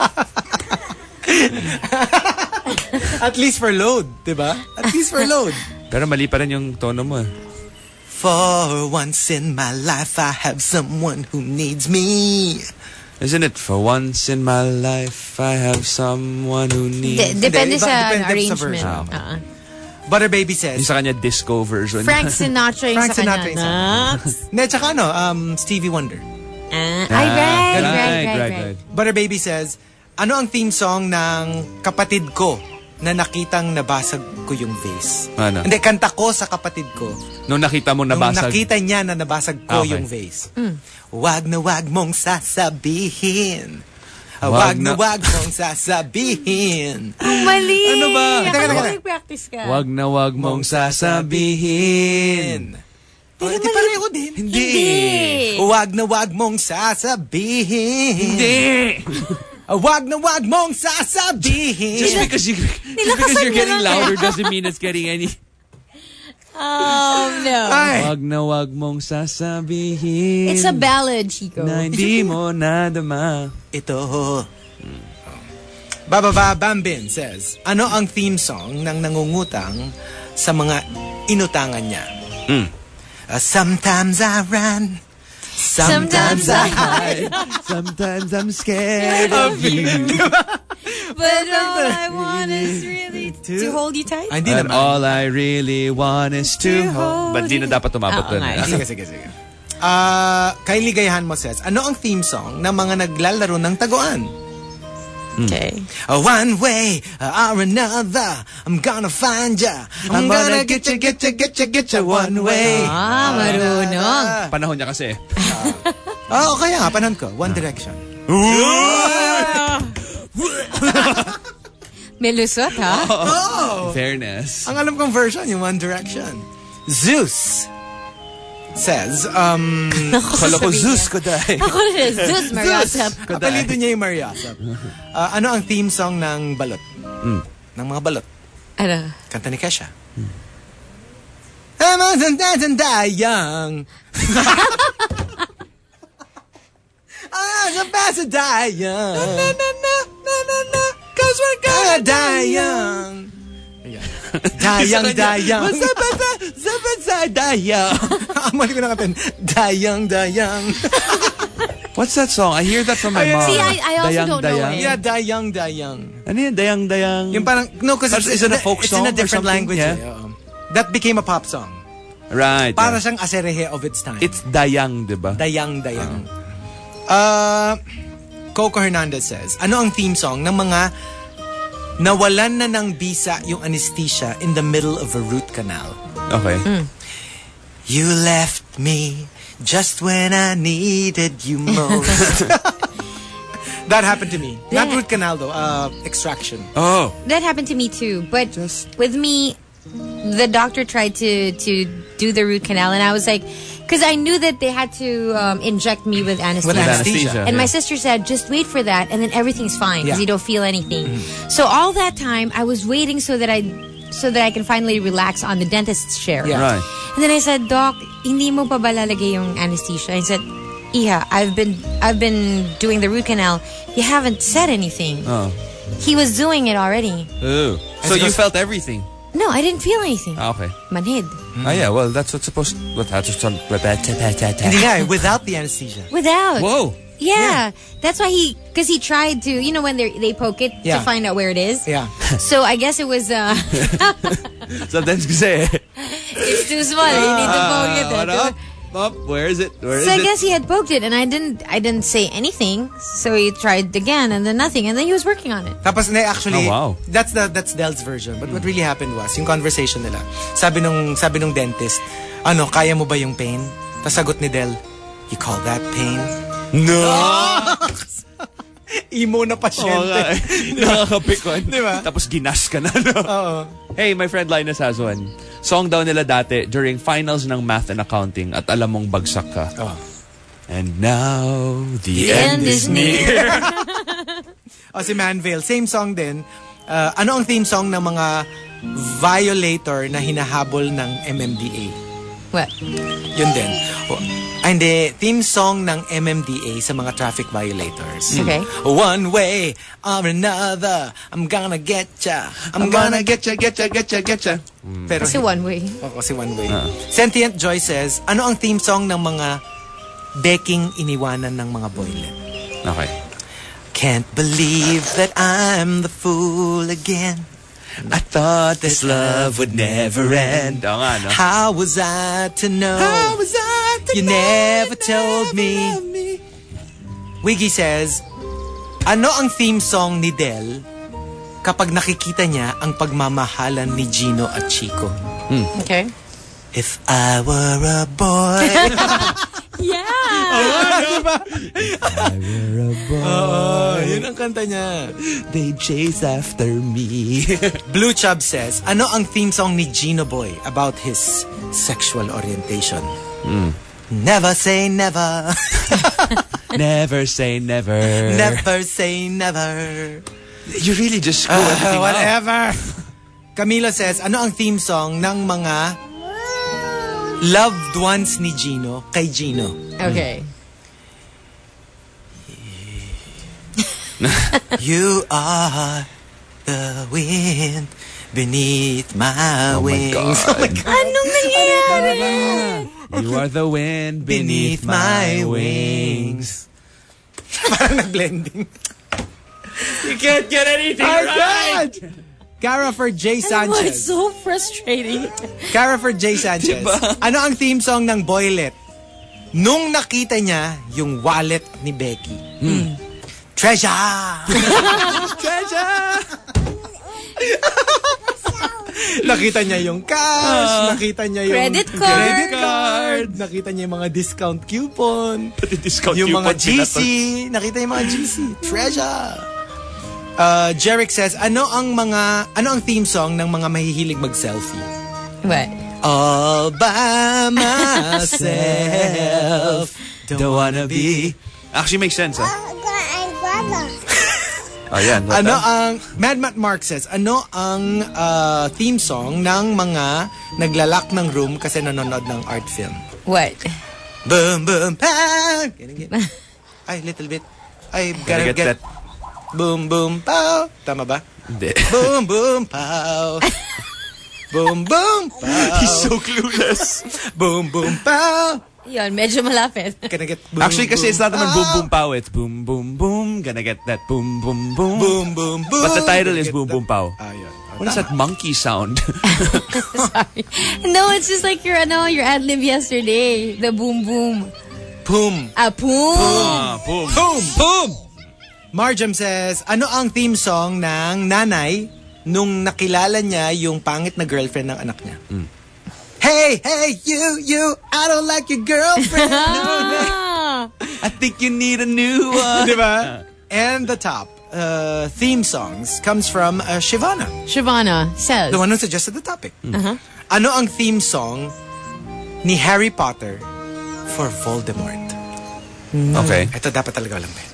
At least for load, diba? At least for load. Pero mali pa rin yung tono mo eh. For once in my life, I have someone who needs me. Isn't it? For once in my life, I have someone who needs... De- depende Hindi, iba- sa depende sa arrangement. version. Ah, okay. Uh-uh. Butter Baby says, Yung sa kanya disco version. Frank Sinatra yung Frank sa Sinatra kanya. yung sa hindi, tsaka ano, um, Stevie Wonder. Ah, ay, right, right, right, right, right, right, right. Butter Baby says, ano ang theme song ng kapatid ko na nakitang nabasag ko yung vase? Ano? Hindi, kanta ko sa kapatid ko. Nung nakita mo Nung nabasag. nakita niya na nabasag ko Okay. yung vase. Mm. Wag na wag mong sasabihin. Wag Wag na na- wag mong sasabihin. Ang mali! Ano ba? Akala Teka, ko teka. nag-practice ka. Wag na wag mong sasabihin. Oh, di pareho din. Hindi. Wag na wag mong sasabihin. Hindi. Wag na wag mong sasabihin. Just because you just because you're getting louder doesn't mean it's getting any. Oh, no. Ay. Wag na wag mong sasabihin. It's a ballad, Chico. Na hindi mo nadama. Ito. Bababa Bambin says, ano ang theme song ng nangungutang sa mga inutangan niya? Mm. Uh, sometimes I run, sometimes, Sometimes I I hide. Sometimes I'm scared of you. But all I want is really to, hold you tight. Ay, hindi And naman. all I really want is to hold. Ba't di na dapat tumabot Oo dun? nga. eh? Sige, sige, sige. Ah, kay Ligayahan mo says, ano ang theme song ng mga naglalaro ng taguan? Okay. Uh, one way or another, I'm gonna find ya. I'm gonna get ya, get ya, get ya, get ya one way. Ah, marunong. Panahon niya kasi. Oo, kaya nga, panahon ko. One Direction. May lusot, ha? Fairness. Ang alam kong version, yung One Direction. Zeus says, um... Kala ko Zeus ko dahil. Ako rin, Zeus Mariasap. Apelido niya yung Mariasap. Uh, ano ang theme song ng balot? Mm. Ng mga balot? Ano? Kanta ni Kesha. I'm a dayang. I'm a dayang. Na na na na na na. Cause we're gonna die young. Dayang, dayang. Zabata, zabata, dayang. Mali ko na katin. Dayang, dayang. What's that song? I hear that from my mom. See, I, I also Dayang, don't know dayang. it. Yeah, dayang, dayang. Ano yun? Dayang, dayang. Yung parang, no, because it's, Is it a folk it's song in a or different something? language. Yeah. eh, oo. That became a pop song. Right. Para yeah. siyang aserehe of its time. It's dayang, diba? Dayang, dayang. Uh, Coco Hernandez says, ano ang theme song ng mga nawalan na ng bisa yung anesthesia in the middle of a root canal? Okay. You left me just when I needed you most. That happened to me. Not Yeah. root canal though, uh, extraction. Oh. That happened to me too. But with me, the doctor tried to, to do the root canal, and I was like, because I knew that they had to um, inject me with anesthesia. With anesthesia. And yeah. my sister said, just wait for that, and then everything's fine because Yeah. you don't feel anything. So all that time, I was waiting so that I, so that I can finally relax on the dentist's chair. Yeah. Right. And then I said, Doc, hindi mo pa ba lalagay yung anesthesia? He said, Iha, I've been, I've been doing the root canal. You haven't said anything. Oh. He was doing it already. Ooh. So you felt everything? No, I didn't feel anything. Ah, okay. Manhid. Oh yeah, well that's what's supposed what that's what's on Hindi nga eh, without the anesthesia. Without. Whoa. Yeah. That's why he, because he tried to, you know, when they they poke it Yeah. to find out where it is. Yeah. So I guess it was, uh, Sometimes kasi it's too small. You need to poke it. what uh, up? Up, where is it? Where is So I it? guess he had poked it, and I didn't. I didn't say anything. So he tried again, and then nothing, and then he was working on it. Tapos na actually, Oh, wow. that's the that's Del's version. But what really happened was, yung conversation nila, sabi nung sabi nung dentist, ano, kaya mo ba yung pain? Tapos sagot ni Del, you call that pain? No. Emo na Oo pasyente. nga eh. Nakakapikon. Di ba? Tapos ginas ka na, no? Oo. Hey, my friend Linus has one. Song daw nila dati during finals ng math and accounting at alam mong bagsak ka. Oh. And now, the, The end, end is is near. O si Manvale, same song din. Uh, ano ang theme song ng mga violator na hinahabol ng M M D A? What? Yun din. O, ay, hindi. Theme song ng M M D A sa mga traffic violators. Okay. One way or another, I'm gonna get ya. I'm, gonna get ya, get ya, get ya, get ya. Pero, Kasi one way. O, kasi one way. Sentient Joy says, ano ang theme song ng mga beking iniwanan ng mga boylet? Okay. Can't believe that I'm the fool again. I thought this love would never end. Oo nga, no? How was I to know? How was I to You know never you told never me. loved me? Wiggy says, Ano ang theme song ni Del kapag nakikita niya ang pagmamahalan ni Gino at Chico? Hmm. Okay. If I were a boy. Yeah. Diba? I were a boy. Oh, yun ang kanta niya. They chase after me. Blue Chub says, ano ang theme song ni Gino Boy about his sexual orientation? Mm. Never say never. Never say never. Never say never. You really just screw Uh, everything up. whatever. Camila says, ano ang theme song ng mga loved ones ni Gino kay Gino? Okay. You are the wind beneath my Oh my wings. God. Oh my God. Anong nangyayari? You are the wind beneath, Beneath my wings. Parang nag-blending. You can't get anything right. Cara for J. Oh, Sanchez. it's so frustrating. Cara for J. Sanchez. Ano ang theme song ng Boylet nung nakita niya yung wallet ni Becky? Hmm. Treasure! Treasure! Nakita niya yung cash, Uh, nakita niya yung Credit card. credit card, nakita niya yung mga discount coupon, Pati discount yung mga coupon G C, pinatol. nakita yung mga G C. Treasure! Uh, Jeric says, ano ang mga, ano ang theme song ng mga mahihilig mag-selfie? What? All by myself, don't wanna be. Actually makes sense, ah. Oh, yan. What Ano the- ang, Mad Matt Mark says, ano ang uh, theme song ng mga naglalak ng room kasi nanonood ng art film? What? Boom, boom, pow! Can I get, ay, little bit. Ay, Gotta gotta get get, that. boom, boom, pow. Tama ba? Hindi. Boom, boom, pow. Boom, boom, pow. He's so clueless. Boom, boom, pow. Yun, medyo malapit. Can I get boom, Actually, kasi boom, it's not naman pow. boom boom pow. It's boom boom boom. Gonna get that boom boom boom. Boom, boom, boom. But the title Gonna is get boom that- boom pow. Ah, yun. What is that monkey sound? Sorry. No, it's just like your, ano, your ad-lib yesterday. The boom boom. Boom. Ah, boom. Ah, boom. Boom! Boom! Marjam says, ano ang theme song ng nanay nung nakilala niya yung pangit na girlfriend ng anak niya? Mm. Hey, hey, you, you, I don't like your girlfriend. Ah. I think you need a new one. Diba? And the top uh, theme songs comes from uh, Shivana, Shivana says. the one who suggested the topic. Uh-huh. Ano ang theme song ni Harry Potter for Voldemort? Okay. Ito dapat talaga alam mo.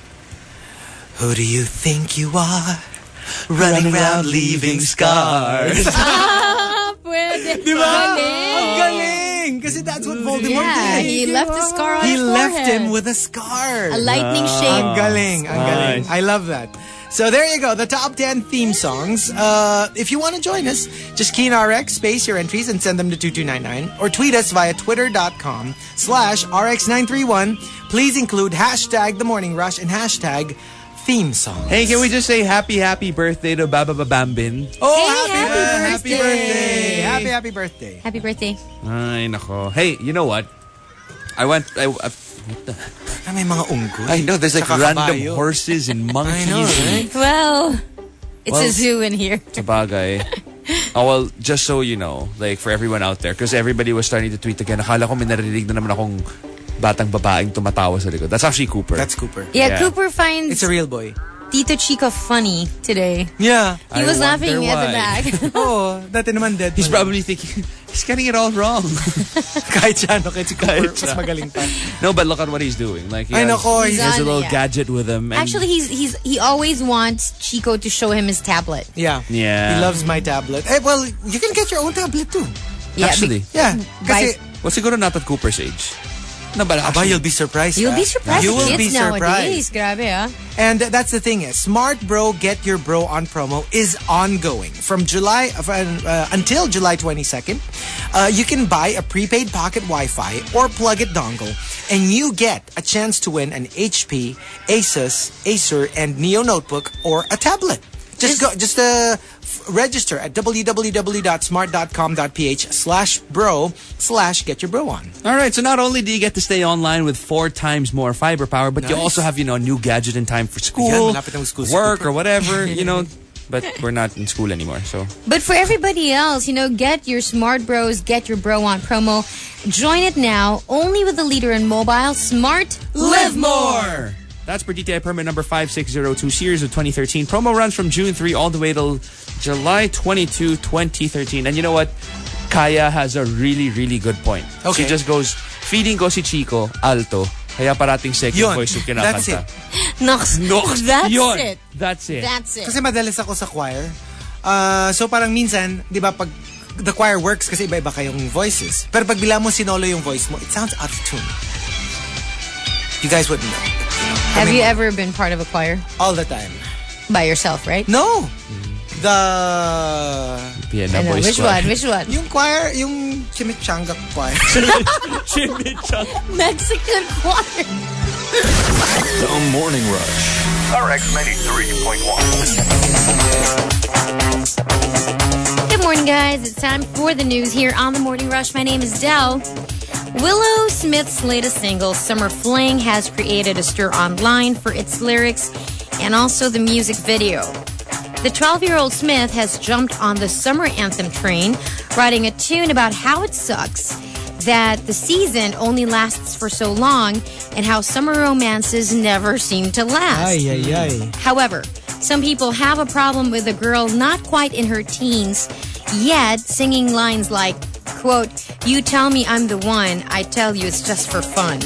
Who do you think you are? Running around leaving scars. Ah, pwede. Diba? Galing. Ang galing! Kasi that's what Voldemort Yeah, did. he left a scar on He his left forehead. him with a scar. A lightning shape. Ang galing, ang galing. Nice. I love that. So there you go, the top ten theme songs. Uh, if you want to join us, just key in R X, space your entries, and send them to two two nine nine. Or tweet us via twitter.com slash RX931. Please include hashtag The Morning Rush and hashtag theme songs. Hey, can we just say happy, happy birthday to Baba Bambin? Oh, Hey, happy happy birthday. birthday! Happy, happy birthday. Happy birthday. Ay, nako. Hey, you know what? I went... I, I, Ah, may mga unggoy. I know, there's like Saka random kabayo. horses and monkeys. I know, right? Well, it's Well, a zoo in here. Sabagay. Oh, well, just so you know, like for everyone out there, because everybody was starting to tweet again, akala ko may narinig na naman akong batang babaeng tumatawa sa likod. That's actually Cooper. That's Cooper. Yeah, Yeah. Cooper finds It's a real boy. Tito Chico funny today. Yeah. He I was wonder laughing at the why. back. Oo, dati naman dead. He's man. probably thinking, he's getting it all wrong. Kahit siya, no? Kahit si Cooper, Kahit mas siya. magaling pa. No, but look at what he's doing. Like, he Ay, has, nako, he he's has a on, little yeah. gadget with him. And Actually, he's he's he always wants Chico to show him his tablet. Yeah. Yeah. He loves my tablet. Eh, well, you can get your own tablet too. Yeah, actually, Yeah. Kasi, well, siguro not at Cooper's age. No, but aba, actually, you'll be surprised. You'll ah. be surprised. You will Kids be surprised. nowadays. Grabe, ah. And that's the thing is, Smart Bro Get Your Bro on promo is ongoing from July uh, uh, until July twenty-second. Uh, you can buy a prepaid pocket Wi-Fi or plug it dongle, and you get a chance to win an H P, Asus, Acer, and Neo notebook or a tablet. Just, just go, just uh, f- register at www.smart.com.ph slash bro slash get your bro on. All right, so not only do you get to stay online with four times more fiber power, but nice. You also have, you know, a new gadget in time for school, Yan, school work, or whatever, you know. But we're not in school anymore, so. But for everybody else, you know, get your Smart Bros, get your bro on promo. Join it now, only with the leader in mobile, Smart. Live more! That's per D T I permit number five six zero two, series of twenty thirteen. Promo runs from June third all the way till July twenty-second, twenty thirteen. And you know what? Kaya has a really, really good point. Okay. She just goes, feeding ko si Chico, alto. Kaya parating second Yun, voice yung kinakanta. that's it. Nox. Nox. That's Yun. it. That's it. That's it. Kasi madalas ako sa choir. Uh, so parang minsan, di ba, pag the choir works kasi iba-iba kayong voices. Pero pag bila mo sinolo yung voice mo, it sounds out of tune. You guys wouldn't know. Have I mean, you ever been part of a choir? All the time. By yourself, right? No! The... Vienna Ano, Boys which Choir. one? Which one? Yung choir, yung Chimichanga choir. Chimichanga. Mexican choir. The Morning Rush. R X ninety-three point one. Good morning, guys. It's time for the news here on The Morning Rush. My name is Del. Willow Smith's latest single, Summer Fling, has created a stir online for its lyrics and also the music video. The twelve-year-old Smith has jumped on the summer anthem train, writing a tune about how it sucks that the season only lasts for so long and how summer romances never seem to last. Ay, ay, ay. However, some people have a problem with a girl not quite in her teens yet singing lines like, quote, "You tell me I'm the one, I tell you it's just for fun."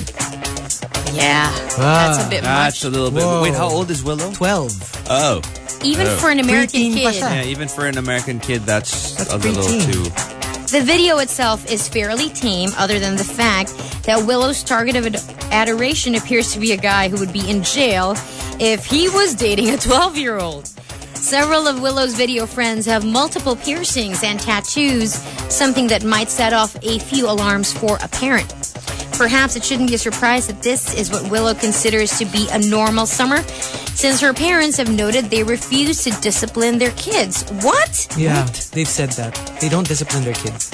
Yeah, that's a bit That's much. a little bit. Whoa. Wait, how old is Willow? twelve. Oh. Even Oh. for an American Preteen pa kid. siya. Yeah, even for an American kid, that's, That's a little preteen. too... The video itself is fairly tame, other than the fact that Willow's target of ad- adoration appears to be a guy who would be in jail if he was dating a twelve-year-old. Several of Willow's video friends have multiple piercings and tattoos, something that might set off a few alarms for a parent. Perhaps it shouldn't be a surprise that this is what Willow considers to be a normal summer, since her parents have noted they refuse to discipline their kids. What? Yeah, they've said that. They don't discipline their kids.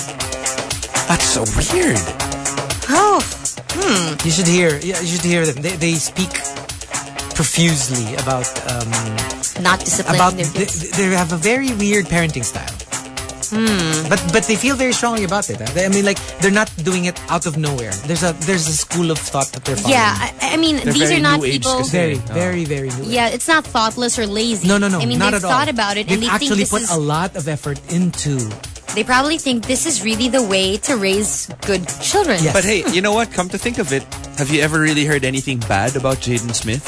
That's so weird. Oh, You should hear. Yeah, you should hear them. They they speak profusely about um, not disciplining about. their They, kids. they have a very weird parenting style. But but they feel very strongly about it. Huh? They, I mean, like they're not doing it out of nowhere. There's a there's a school of thought that they're following. Yeah, I, I mean, They're these very are not new age people. kasi. very Oh. very very new. Yeah, it's not thoughtless or lazy. No, no, no. I mean, not they've at all. thought about it They've and they actually think put this is. a lot of effort into. They probably think this is really the way to raise good children. Yes. But hey, you know what? Come to think of it, have you ever really heard anything bad about Jaden Smith?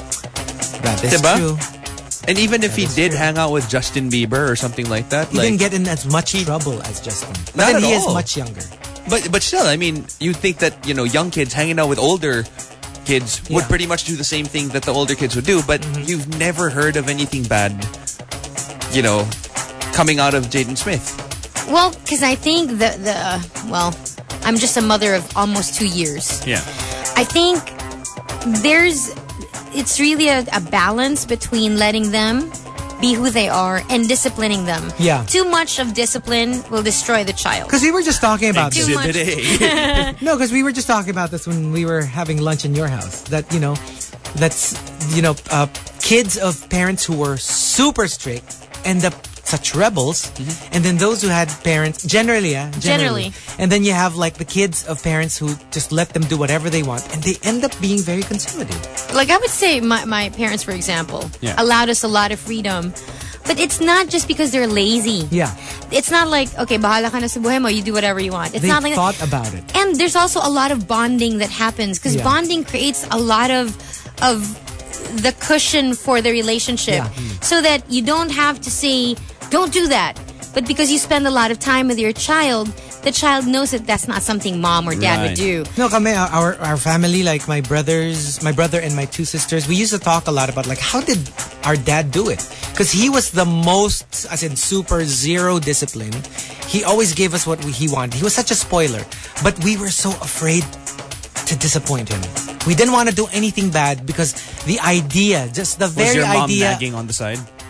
That is Diba? true. And even if he did hang out with Justin Bieber or something like that, He like, didn't get in as much trouble as Justin. But Not then at he is all. much younger. but but still, I mean, you'd think that, you know, young kids hanging out with older kids would Yeah. pretty much do the same thing that the older kids would do, but you've never heard of anything bad, you know, coming out of Jaden Smith. Well, because I think the the well, I'm just a mother of almost two years. Yeah. I think there's it's really a, a balance between letting them be who they are and disciplining them. Yeah. Too much of discipline will destroy the child. Because we were just talking about this. Too much. Exhibit A. No, because we were just talking about this when we were having lunch in your house. That, you know, that's, you know, uh, kids of parents who were super strict end up such rebels. And then those who had parents, generally, yeah, generally. Generally. And then you have like the kids of parents who just let them do whatever they want. And they end up being very conservative. Like I would say my, my parents, for example, Yeah. allowed us a lot of freedom. But it's not just because they're lazy. Yeah. It's not like, okay, bahala ka na sa buhay mo, you do whatever you want. It's They not like thought about it. And there's also a lot of bonding that happens because Yeah. bonding creates a lot of of the cushion for the relationship, Yeah. so that you don't have to say, don't do that. But because you spend a lot of time with your child, the child knows that that's not something mom or dad would Right. do. No, kami, our our family, like my brothers, my brother and my two sisters, we used to talk a lot about like how did our dad do it? Because he was the most, as in super zero discipline. He always gave us what we, he wanted. He was such a spoiler, but we were so afraid to disappoint him. We didn't want to do anything bad because the idea, just the Was very your mom idea. nagging on the side?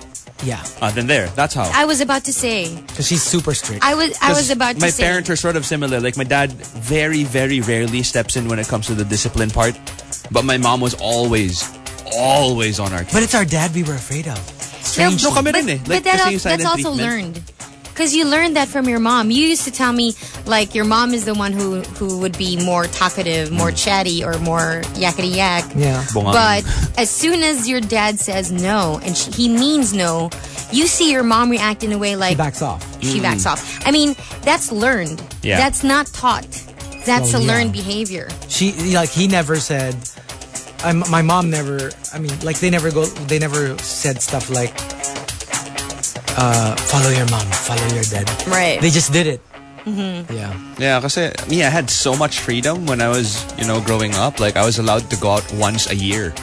Yeah. Uh, then there, that's how. I was about to say. Because she's super strict. I was I was about to my say. My parents are sort of similar. Like my dad very, very rarely steps in when it comes to the discipline part. But my mom was always, always on our case. But it's our dad we were afraid of. Strange. No, kami But, rin eh. but Like, that kasi al- yung silent that's also treatment. learned. Because you learned that from your mom. You used to tell me, like, your mom is the one who, who would be more talkative, more chatty, or more yakety yak. Yeah. Bunga. But as soon as your dad says no, and she, he means no, you see your mom react in a way like... She backs off. She backs off. I mean, that's learned. Yeah. That's not taught. That's Oh, a yeah. learned behavior. She, like, he never said... I'm, my mom never... I mean, like, they never go... They never said stuff like... Uh, follow your mom, follow your dad. Right. They just did it. Mm-hmm. Yeah. Yeah, kasi me, I had so much freedom when I was, you know, growing up. Like, I was allowed to go out once a year.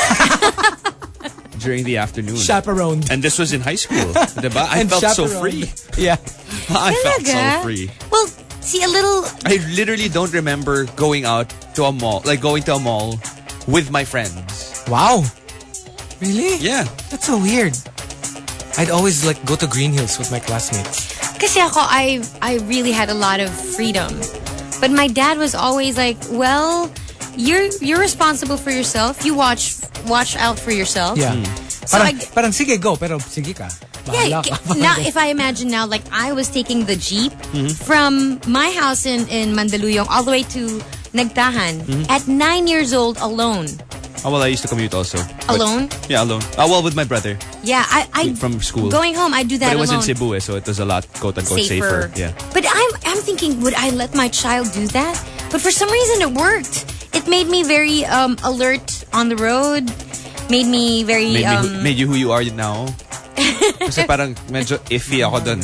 During the afternoon. Chaperoned. And this was in high school. Diba? I And felt so chaperoned. free. Yeah. I felt Talaga? so free. Well, see, a little... I literally don't remember going out to a mall, like going to a mall with my friends. Wow. Really? Yeah. That's so weird. I'd always like go to Green Hills with my classmates. Kasi ako, I, I really had a lot of freedom. But my dad was always like, well, you're you're responsible for yourself. You watch watch out for yourself. Yeah. So Parang, I, parang sige go, pero sige ka. yeah, Bahala ka. now if I imagine now, like I was taking the jeep from my house in, in Mandaluyong all the way to Nagtahan at nine years old alone. Oh, well, I used to commute also. But- Alone? Yeah, alone. Oh, well, with my brother. Yeah, I, I From school. going home, I do that But it was alone. in Cebu, eh, so it was a lot, quote-unquote, safer. Yeah. But I'm I'm thinking, would I let my child do that? But for some reason, it worked. It made me very um, alert on the road. Made me very... Made, me um, who, made you who you are now. Kasi parang medyo iffy ako dun.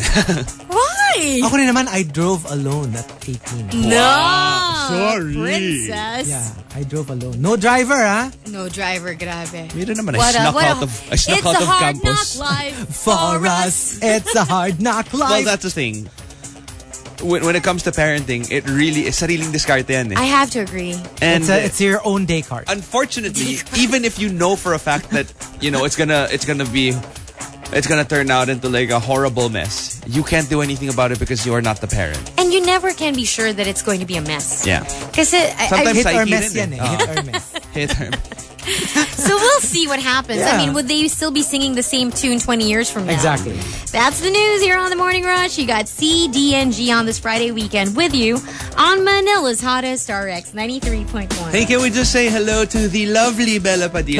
Why? Ako rin naman, I drove alone at eighteen. No! Sorry. Princess. Yeah, I drove alone. No driver, huh? No driver, grabe. Meron naman, I What a- snuck what a- out of, I snuck it's out a of hard campus. knock life For us, it's a hard knock life. Well, that's the thing. When, when it comes to parenting, it really is sariling diskarte yan eh. I have to agree. And it's, a, it's your own day card. unfortunately, even if you know for a fact that, you know, it's gonna it's gonna be it's gonna turn out into like a horrible mess, you can't do anything about it because you are not the parent. And you never can be sure that it's going to be a mess. Yeah. Kasi I, Sometimes I, Hit or psyche miss rin yan eh. eh. Oo. Hit or miss. Hit or so we'll see what happens. I Yeah. mean, would they still be singing the same tune twenty years from now? Exactly. That's the news here on the Morning Rush. You got C, D, and G on this Friday weekend with you on Manila's hottest R X ninety-three point one. Hey, can we just say hello to the lovely Bella Padilla?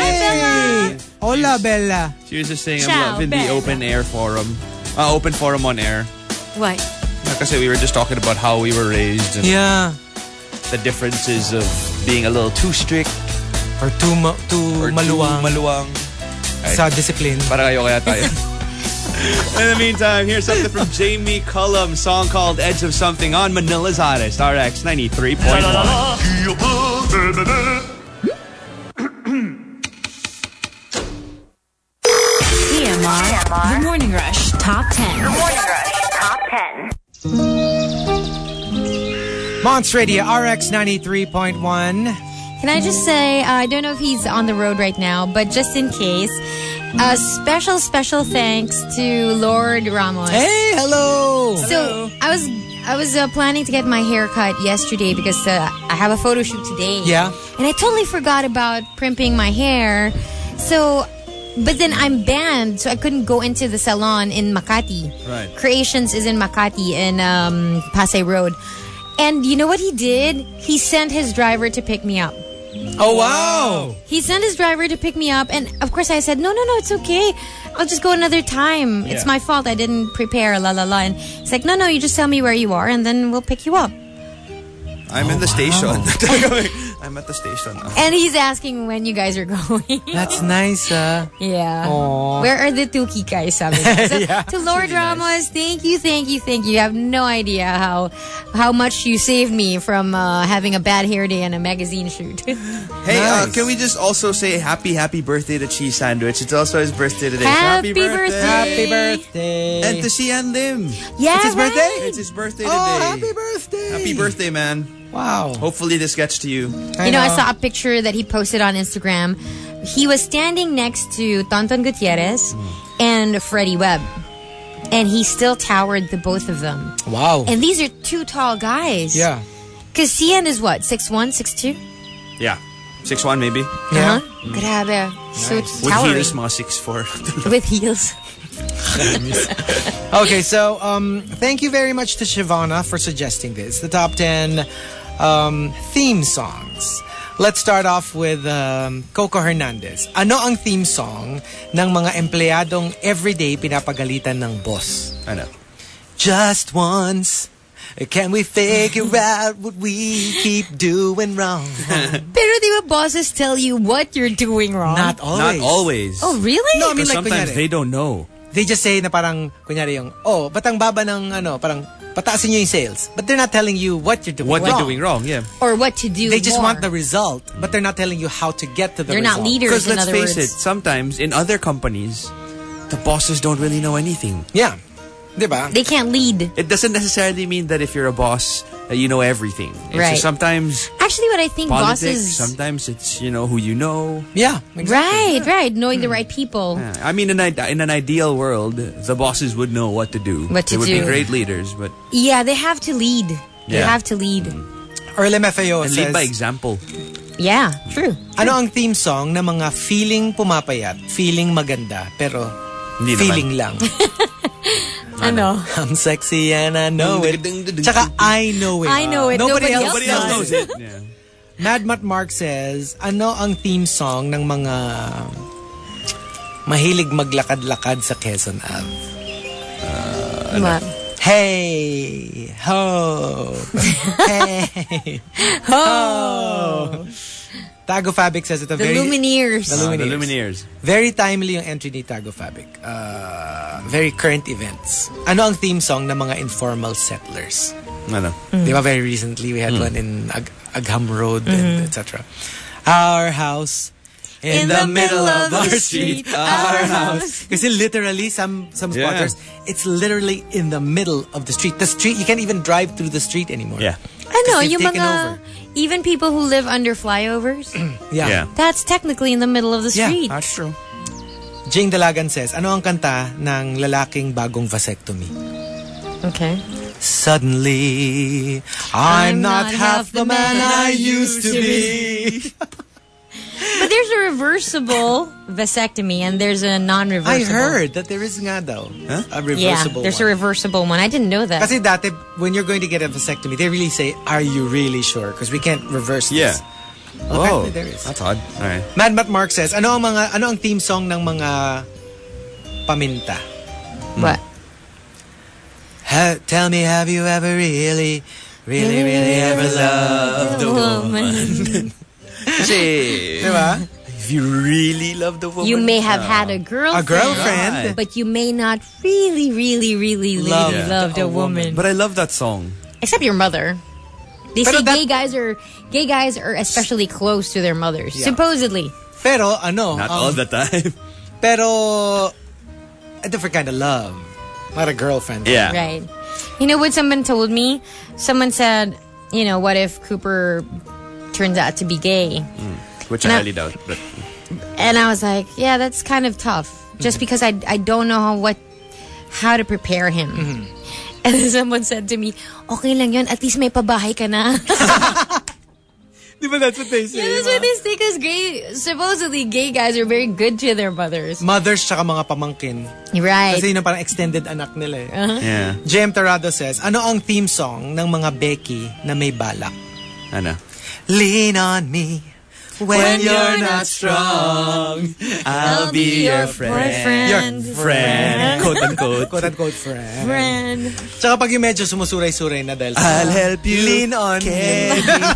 Hey! Hola, Bella. She was just saying Ciao, I'm loving the Bella. open air forum. Uh, open forum on air. What? Kasi we were just talking about how we were raised and Yeah. the differences of being a little too strict Or too, ma- too or maluwang too maluwang. sa discipline. Para kayo kaya tayo. In the meantime, here's something from Jamie Cullum, song called Edge of Something on Manila's hottest R X ninety-three point one. T M R, The Morning Rush Top ten. Morning Rush Top ten. Monster Radio R X ninety-three point one. Can I just say, uh, I don't know if he's on the road right now, but just in case, a special, special thanks to Lord Ramos. Hey, hello. So I was I was uh, planning to get my hair cut yesterday because uh, I have a photo shoot today. Yeah. And I totally forgot about primping my hair. So, but then I'm banned, so I couldn't go into the salon in Makati. Right. Creations is in Makati in um, Pasay Road. And you know what he did? He sent his driver to pick me up. Oh, wow. He sent his driver to pick me up, and of course I said, no, no, no, it's okay. I'll just go another time. It's Yeah. my fault. I didn't prepare, la la la. And he's like, no, no, you just tell me where you are, and then we'll pick you up. I'm in the station. I'm at the station now. And he's asking when you guys are going. That's nice, uh. Yeah. Aw. Where are the two kikay, sabi niya. So, Yeah. to Lord Ramos, thank you, thank you, thank you. You have no idea how how much you saved me from uh, having a bad hair day and a magazine shoot. Hey, uh, Nice. can we just also say happy, happy birthday to Cheese Sandwich? It's also his birthday today. So Happy birthday. Happy birthday. And to Sian Lim. Yeah, It's his birthday? right. It's his birthday Oh, today. happy birthday. Happy birthday, man. Wow. Hopefully this gets to you. You know, I saw a picture that he posted on Instagram. He was standing next to Tonton Gutierrez, and and Freddie Webb. And he still towered the both of them. Wow. And these are two tall guys. Yeah. Because Cian is what, six one, six two? Yeah. six one maybe. Yeah. Uh-huh. Grabe. So it's With towering. heels, mga six four. With heels. Okay, so um, thank you very much to Shivana for suggesting this. The top ten um, theme songs. Let's start off with um, Coco Hernandez. Ano ang theme song ng mga empleyadong everyday pinapagalitan ng boss? Ano? Just once, can we figure out what we keep doing wrong? Pero di ba bosses tell you what you're doing wrong? Not always. Not always. Oh, really? No, I mean Because like sometimes kunyari, they don't know. they just say na parang, kunyari yung, oh, ba't ang baba ng ano, parang pataasin nyo yung sales. But they're not telling you what you're doing What wrong. you're doing wrong, yeah. Or what to do They just more. want the result, but they're not telling you how to get to the They're result. not leaders, Because in let's other face words. it, sometimes in other companies, the bosses don't really know anything. Yeah. Diba? They can't lead. It doesn't necessarily mean that if you're a boss, that you know everything. It's Right. just sometimes Actually, what I think politics, bosses... sometimes it's, you know, who you know. Yeah. Exactly. Right, right. Knowing the right people. Yeah. I mean, in, a, in an ideal world, the bosses would know what to do. What to they would do. be great leaders, but Yeah, they have to lead. They Yeah. have to lead. Or L M F A O and says, lead by example. Yeah, true. ano ang theme song ng mga feeling pumapayat, feeling maganda, pero Hindi feeling lang? Ano? I'm sexy and I know it. Tsaka I know it. I know it. Nobody, Nobody else, else Nobody else does. knows it. Yeah. Mad Mat Mark says, ano ang theme song ng mga mahilig maglakad-lakad sa Quezon Ave? What? Hey, ho, hey, ho. Tago Fabric says it a The very Lumineers. The Uh, the Lumineers. Lumineers. Very timely yung entry ni Tago Fabric. Uh, very current events. Ano ang theme song ng mga informal settlers? Ano? Di ba very recently we had one in Ag- Agham Road and et cetera. Our house in, the, middle of our street. Our house. Kasi literally some some Yeah. spotters, it's literally in the middle of the street. The street, you can't even drive through the street anymore. Yeah. I know, they've yung taken mga... over. Even people who live under flyovers, Yeah. Yeah. that's technically in the middle of the Yeah, street. That's true. Jing Dalagan says, ano ang kanta ng lalaking bagong vasectomy? Okay. Suddenly, I'm, not, half the man I used to be. But there's a reversible vasectomy and there's a I non-reversible. heard that there is nga daw Huh? a Yeah, reversible there's one. a reversible one. I didn't know that. Kasi dati, when you're going to get a vasectomy, they really say, are you really sure? Because we can't reverse Yeah. this. Well, Oh, apparently there is. that's odd. All right. Mad Mat Mark says, ano ang mga ano ang theme song ng mga paminta? What? Ha- tell me, have you ever really, really, really ever loved a woman? Kasi, Diba? if you really love the woman, You may have had a girlfriend, A girlfriend. but you may not really, really, really, really Loved loved a a woman. But I love that song. Except your mother. They Pero say that- gay guys are gay guys are especially close to their mothers. Yeah. Supposedly. Pero ano? Not um, all the time. Pero a different kind of love. Not a girlfriend. Yeah. Right. You know what someone told me? Someone said, you know, what if Cooper turns out to be gay? Which No. I highly doubt. But And I was like, yeah, that's kind of tough. Just because I I don't know how, what how to prepare him. And then someone said to me, okay lang yun, at least may pabahay ka na. Di ba that's what they say? Yeah, that's what they say, because gay, supposedly gay guys are very good to their mothers. Mothers tsaka mga pamangkin. Right. Kasi yun ang parang extended anak nila eh. yeah. J M Torado says, ano ang theme song ng mga Becky na may balak? Ano? Lean on me when, you're not strong. I'll be your friend. Your Friend. Quote unquote. Quote-unquote friend. Friend. Tsaka pag yung medyo sumusuray-suray na dahil I'll help you. Lean on me.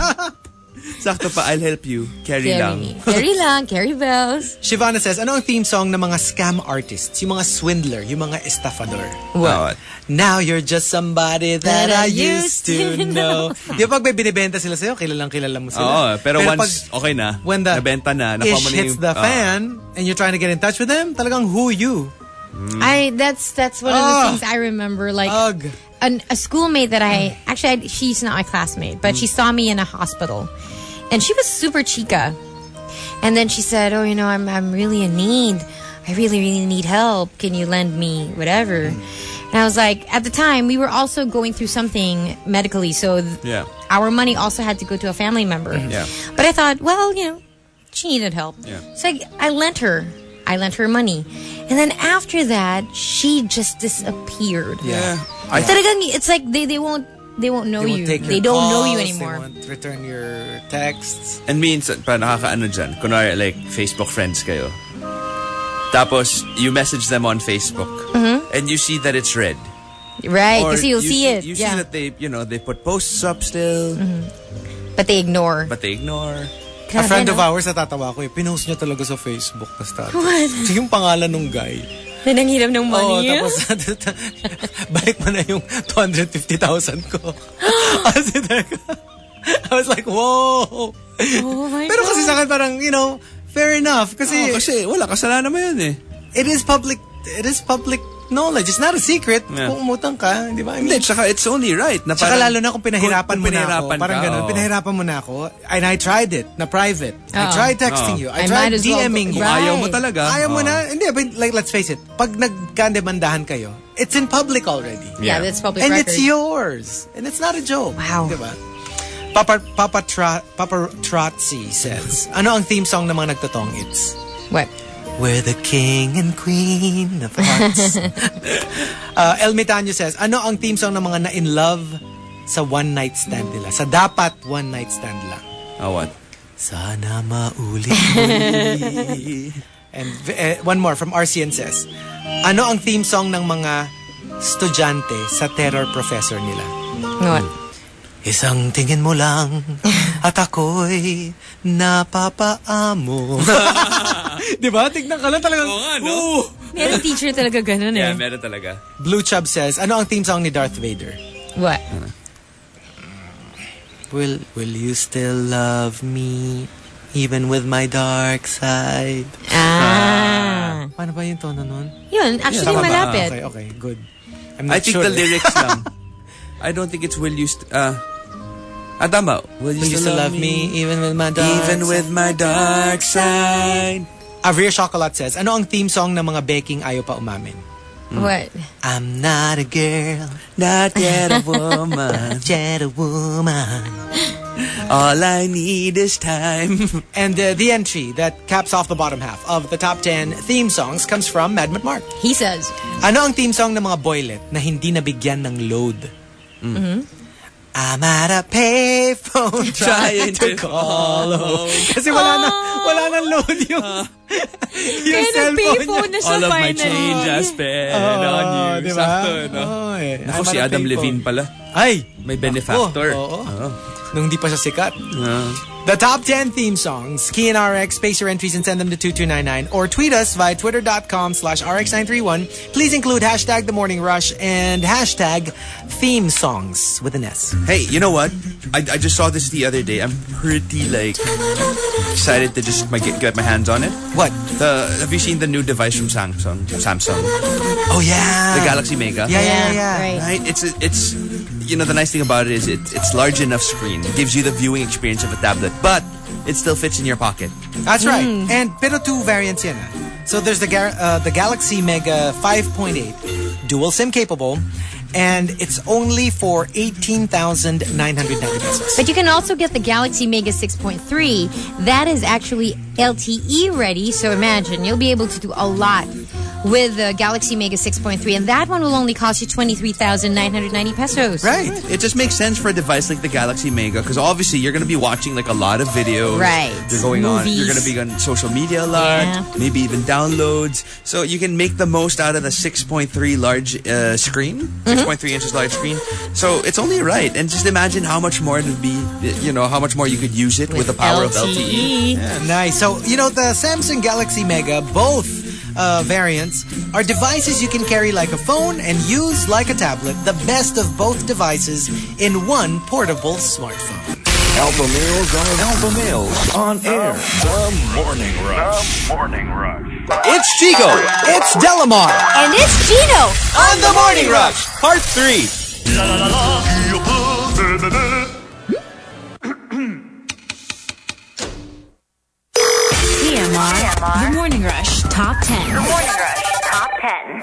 Sakto pa, I'll help you. Carry lang. Carry lang, carry bells. Shivana says, ano ang theme song ng mga scam artists? Yung mga swindler, yung mga estafador. What? Now you're just somebody that, I used to know. Di ba pag may binibenta sila sa'yo, kilalang kilala mo sila. Oo, pero, pag once, okay na. when the nabenta na. nakuha ish mo na hits yung- the ah. fan and you're trying to get in touch with them, talagang who you? I that's that's one of the Oh. things I remember. Like Ugh. an, a schoolmate that I actually I, she's not my classmate, but she saw me in a hospital, and she was super chica. And then she said, "Oh, you know, I'm I'm really in need I really, really need help. Can you lend me whatever? And I was like, at the time, we were also going through something medically. So th- Yeah. our money also had to go to a family member. Yeah. But I thought, well, you know, she needed help. Yeah. So I, I lent her. I lent her money. And then after that, she just disappeared. Yeah. I, Talagang, it's like they, they won't they won't know They won't you. take your They don't know you calls, anymore. They won't return your texts. And minsan, pa nakakaano dyan, kunwari like Facebook friends kayo. Tapos, you message them on Facebook. Mm-hmm. And you see that it's red. Right, Or because you'll you see, it. You yeah. see that they, you know, they put posts up still. Mm-hmm. But they ignore. But they ignore. A friend Grabe, of no? ours, natatawa ko eh. Pinost niya talaga sa Facebook. Na status. What? Yung pangalan nung guy. Na nanghiram ng Oo, money. tapos balik mo na yung two hundred fifty thousand ko. Kasi talaga, I was like, whoa. Oh my Pero God. kasi sa akin parang, you know, fair enough. Kasi, Oh, kasi wala, kasalanan mo yun eh. it is public, it is public knowledge. It's not a secret. Yeah. Kung umutang ka, di ba? I mean, Hindi, tsaka it's only right. Na tsaka parang- lalo na kung pinahirapan kung mo na ako. pinahirapan Parang ka, ganun, oo. pinahirapan mo na ako. And I tried it, na private. I Oo. tried texting Oo. you. I, I tried might as well DMing go- you. Right. Ayaw mo talaga. Ayaw mo Oo. na. Hindi, but like, let's face it. Pag nagkandemandahan kayo, it's in public already. Yeah, Yeah. that's public And record. it's yours. And it's not a joke. Wow. Diba? Papa, Papa, Tra, Papa Trotzi says, ano ang theme song ng mga nagtotong? It's What? We're the king and queen of hearts. uh, El Mitanyo says, ano ang theme song ng mga na-in love sa one night stand nila? Sa dapat one night stand lang. Oh, what? Sana maulit. And uh, one more from R C N says, ano ang theme song ng mga estudyante sa terror professor nila? What? Isang tingin mo lang at ako'y napapaamo. Diba? Tignan ka lang talagang, Oo nga, no? ooh. Meron teacher talaga ganun eh. Yeah, meron talaga. Blue Chubb says, ano ang theme song ni Darth Vader? What? Will, will you still love me even with my dark side? Ah. Paano ba yung tono nun? Yun, actually Tama ba? malapit. Okay, okay, good. I'm not I think sure. the lyrics lang. I don't think it's will you st- uh Ah, tama. Will you, Will you still love me even with my dark even with my dark side? Avria Chocolate says, ano ang theme song ng mga baking ayaw pa umamin? What? I'm not a girl, Not yet a woman. yet a woman. All I need is time. And uh, the entry that caps off the bottom half of the top ten theme songs comes from Mad Mat Mark. He says. Ano ang theme song ng mga boylet na hindi nabigyan ng load? Mm-hmm. I'm at a payphone trying to call home. Kasi wala na, wala nang load yung, yung Kaya cellphone nag-payphone niya. na siya All of my finally. change I spent on you. diba? Sakto, no? Oh, eh. Naku, I'm si at a Adam payphone. Levine pala. Ay! May benefactor. Oo. Oo. Nung hindi pa siya sikat. Ah. The top ten theme songs. Key in R X, space your entries and send them to two two nine nine or tweet us via twitter.com slash RX931. Please include hashtag The Morning Rush and hashtag theme songs with an S. Hey, you know what? I, I just saw this the other day. I'm pretty like excited to just my, get, get my hands on it. What? The have you seen the new device from Samsung? Samsung, Oh, yeah. the Galaxy Mega. Yeah, yeah, yeah. Right. Right. It's it's you know the nice thing about it is it, it's large enough screen. It gives you the viewing experience of a tablet, but it still fits in your pocket. That's right. And pero two variants yan. ah. So there's the Gar- uh, the Galaxy Mega five point eight, dual SIM capable, and it's only for eighteen thousand nine hundred ninety pesos. But you can also get the Galaxy Mega six point three. That is actually L T E ready. So imagine, you'll be able to do a lot with the Galaxy Mega six point three. And that one will only cost you twenty-three thousand nine hundred ninety pesos. Right. It just makes sense for a device like the Galaxy Mega because obviously you're going to be watching like a lot of videos. Right. You're going on. Movies. You're going to be on social media a lot. Yeah. Maybe even downloads. So you can make the most out of the six point three large uh, screen. Mm-hmm. six point three inches large screen. So it's only right. And just imagine how much more it would be, you know, how much more you could use it with, the power of L T E. Yeah, nice. So, you know, the Samsung Galaxy Mega, both uh, variants, are devices you can carry like a phone and use like a tablet. The best of both devices in one portable smartphone. Alpha Males on Alpha Males on air. The Morning Rush. The Morning Rush. It's Chico. It's Delamar. And it's Gino. On the Morning Rush, Part three. T M R, The Morning Rush Top ten. The Morning Rush Top ten.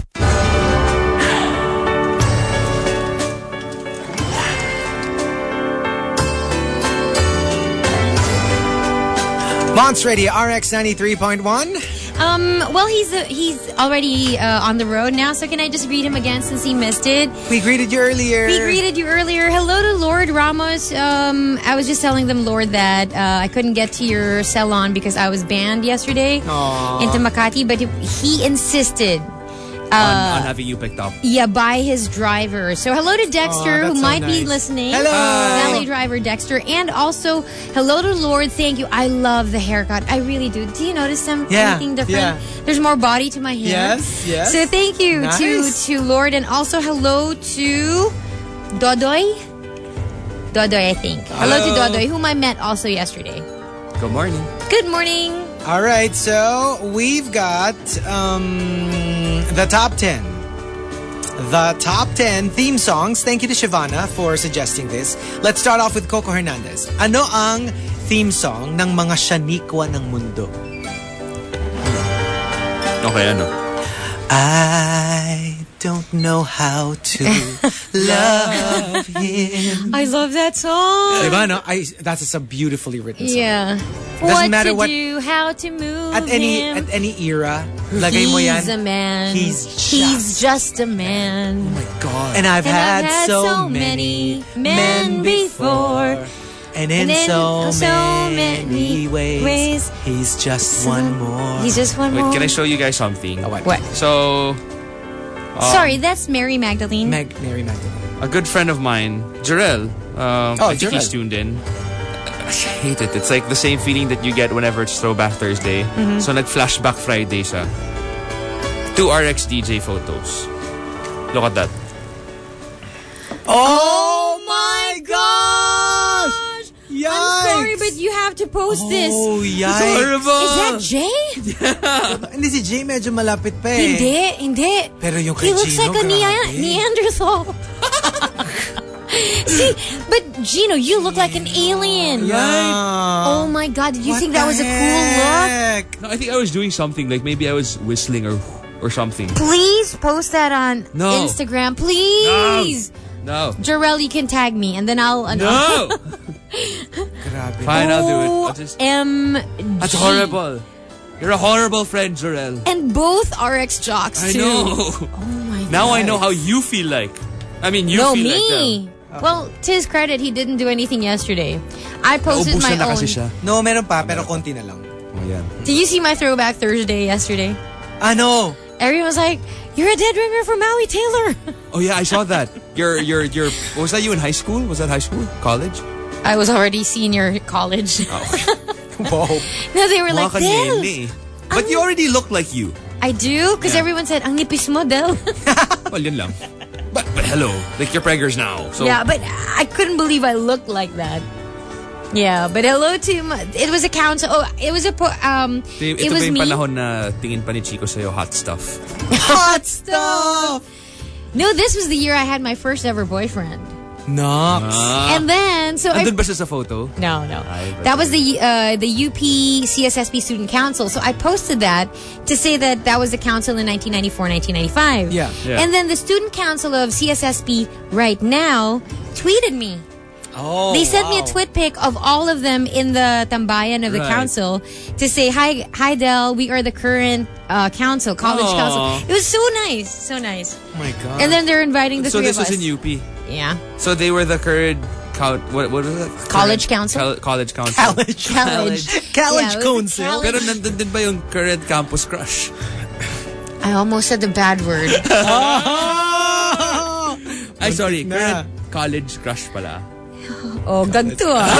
Monster Radio R X ninety-three point one. Um, well, he's uh, he's already uh, on the road now, so can I just read him again since he missed it? We greeted you earlier. We greeted you earlier. Hello to Lord Ramos. Um, I was just telling them, Lord, that uh, I couldn't get to your salon because I was banned yesterday Aww. into Makati, but he, he insisted. on, Uh, on having you picked up. Yeah, by his driver. So hello to Dexter, Aw, who that's so might be nice. listening. Hello. Valet driver Dexter. And also, hello to Lord. Thank you. I love the haircut. I really do. Do you notice some Yeah, anything different? yeah. There's more body to my hair. Yes, yes. So thank you Nice. to, to Lord. And also hello to Dodoy. Dodoy, I think. Hello, to Hello. Dodoy, whom I met also yesterday. Good morning. Good morning. All right, so we've got um, the top ten. The top ten theme songs. Thank you to Shivana for suggesting this. Let's start off with Coco Hernandez. Ano ang theme song ng mga Shaniqua ng mundo? Okay, ano? I don't know how to love him. I love that song. Diba, no? I, that's just a beautifully written song. Yeah. Doesn't What matter to what- do, how to move At any him. at any era, lagay mo yan. He's a man. He's just- He's just a man. God. And I've And had, I've had so, so many many men men before. And in And in so, so many, many ways, ways. he's just one more. He's just one Wait, more. can I show you guys something? Oh, what? What? So, um, Sorry, that's Mary Magdalene. Meg, Mary Magdalene. a good friend of mine, Jarrell, um, Oh, I think he's Jarrell. tuned in. I hate it. It's like the same feeling that you get whenever it's Throwback Thursday. Mm-hmm. So, nag-flashback Friday siya. Two R X D J photos. Look at that. Oh my gosh! Yikes! I'm sorry, but you have to post this. Oh, It's yikes! horrible! Is that Jay? Hindi, si Jay medyo malapit pa eh. Hindi, hindi. Pero yung kay He looks Gino, like a Nea- grabe. Neanderthal. See, but Gino, you look like an alien. Yeah. Oh my God, did you What think that the was a cool look? heck? No, I think I was doing something. Like maybe I was whistling or or something. Please post that on No. Instagram, please. No. Jarrell, you can tag me and then I'll... ano. No! Grabe. Fine, I'll do it. I'll just... O M G. That's horrible. You're a horrible friend, Jarrell. And both R X jocks, I too. know. Oh my God. Now I know how you feel like. I mean, you No, feel me. like them. Well, to his credit, he didn't do anything yesterday. I posted Naubusan my na own. kasi siya. No, meron pa, pero konti na lang. Oh, yan. Did you see my Throwback Thursday yesterday? Ano? Everyone was like, "You're a dead ringer from Maui Taylor." Oh yeah, I saw that. You're, you're, you're. Was that you in high school? Was that high school? College? I was already senior college. Wow. No, they were like, Mukha Del. ni- But you already look like you. I do, because Yeah. everyone said, ang nipis mo, Del. Well, yun lang. But, but hello. Like, you're preggers now. So, Yeah, but I couldn't believe I looked like that. Yeah, but hello to my, it was a council. Oh, it was a po- um. ito, it ito was ba yung me. panahon na tingin pa ni Chico sa'yo hot stuff? Hot stuff! No, this was the year I had my first ever boyfriend. Nox. Ah. And then so I Andun ba siya sa photo? No, no. Ay, That was the uh, the U P C S S B Student Council. So I posted that to say that that was the council in nineteen ninety-four, nineteen ninety-five. Yeah. Yeah. And then the Student Council of C S S B right now tweeted me. Oh, They sent me a wow. twit pic of all of them in the tambayan of the Right. council to say, hi, hi Del, we are the current uh, council, college Aw. council. It was so nice, so nice. Oh my God. And then they're inviting the So three this of was us. in U P. Yeah. So they were the current count. What what was it? College Current- council? Col- college council. College. College. College Yeah, it was council. college. Pero nandun din ba yung current campus crush? I almost said the bad word. Oh! Ay, sorry. na. Current college crush pala. Oh, gagto ah.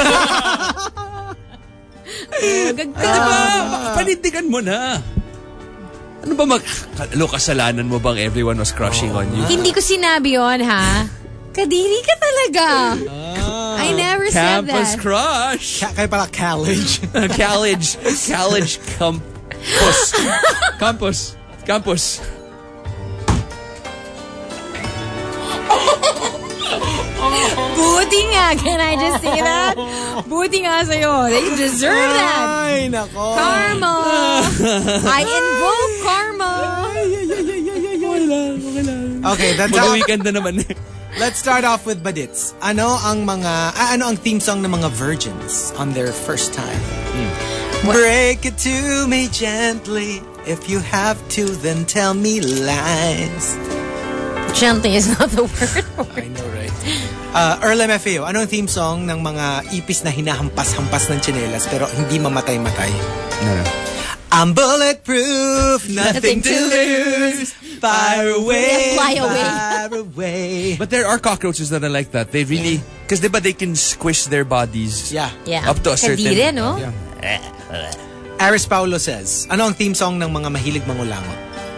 Oh, gagto. Ah, panindigan mo na. Ano ba mag... Ano, kasalanan mo bang everyone was crushing on you? Hindi ko sinabi yun, ha? Kadiri ka talaga. I never said Campus that. crush. Ka- kaya pala college. college. College campus. Campus. Campus. Good Buti nga, can I just say that? Buti nga sa'yo. They deserve that. Ay, nako. Karma. I invoke karma. Okay, that's Mga how. weekend na naman. Let's start off with Badits. Ano ang mga ah, ano ang theme song ng mga virgins on their first time? Break it to me gently. If you have to, then tell me lies. Gently is not the word. I know, right? Uh, Earl M F A O, ano ang theme song ng mga ipis na hinahampas-hampas ng tsinelas pero hindi mamatay-matay? No, no. I'm bulletproof, nothing to lose. Fire away, Fly away. fire away. But there are cockroaches that are like that. They really, because diba they can squish their bodies Yeah. Yeah. up to a certain... Kadire, no? Yeah. Aris Paulo says, ano ang theme song ng mga mahilig mangulangot?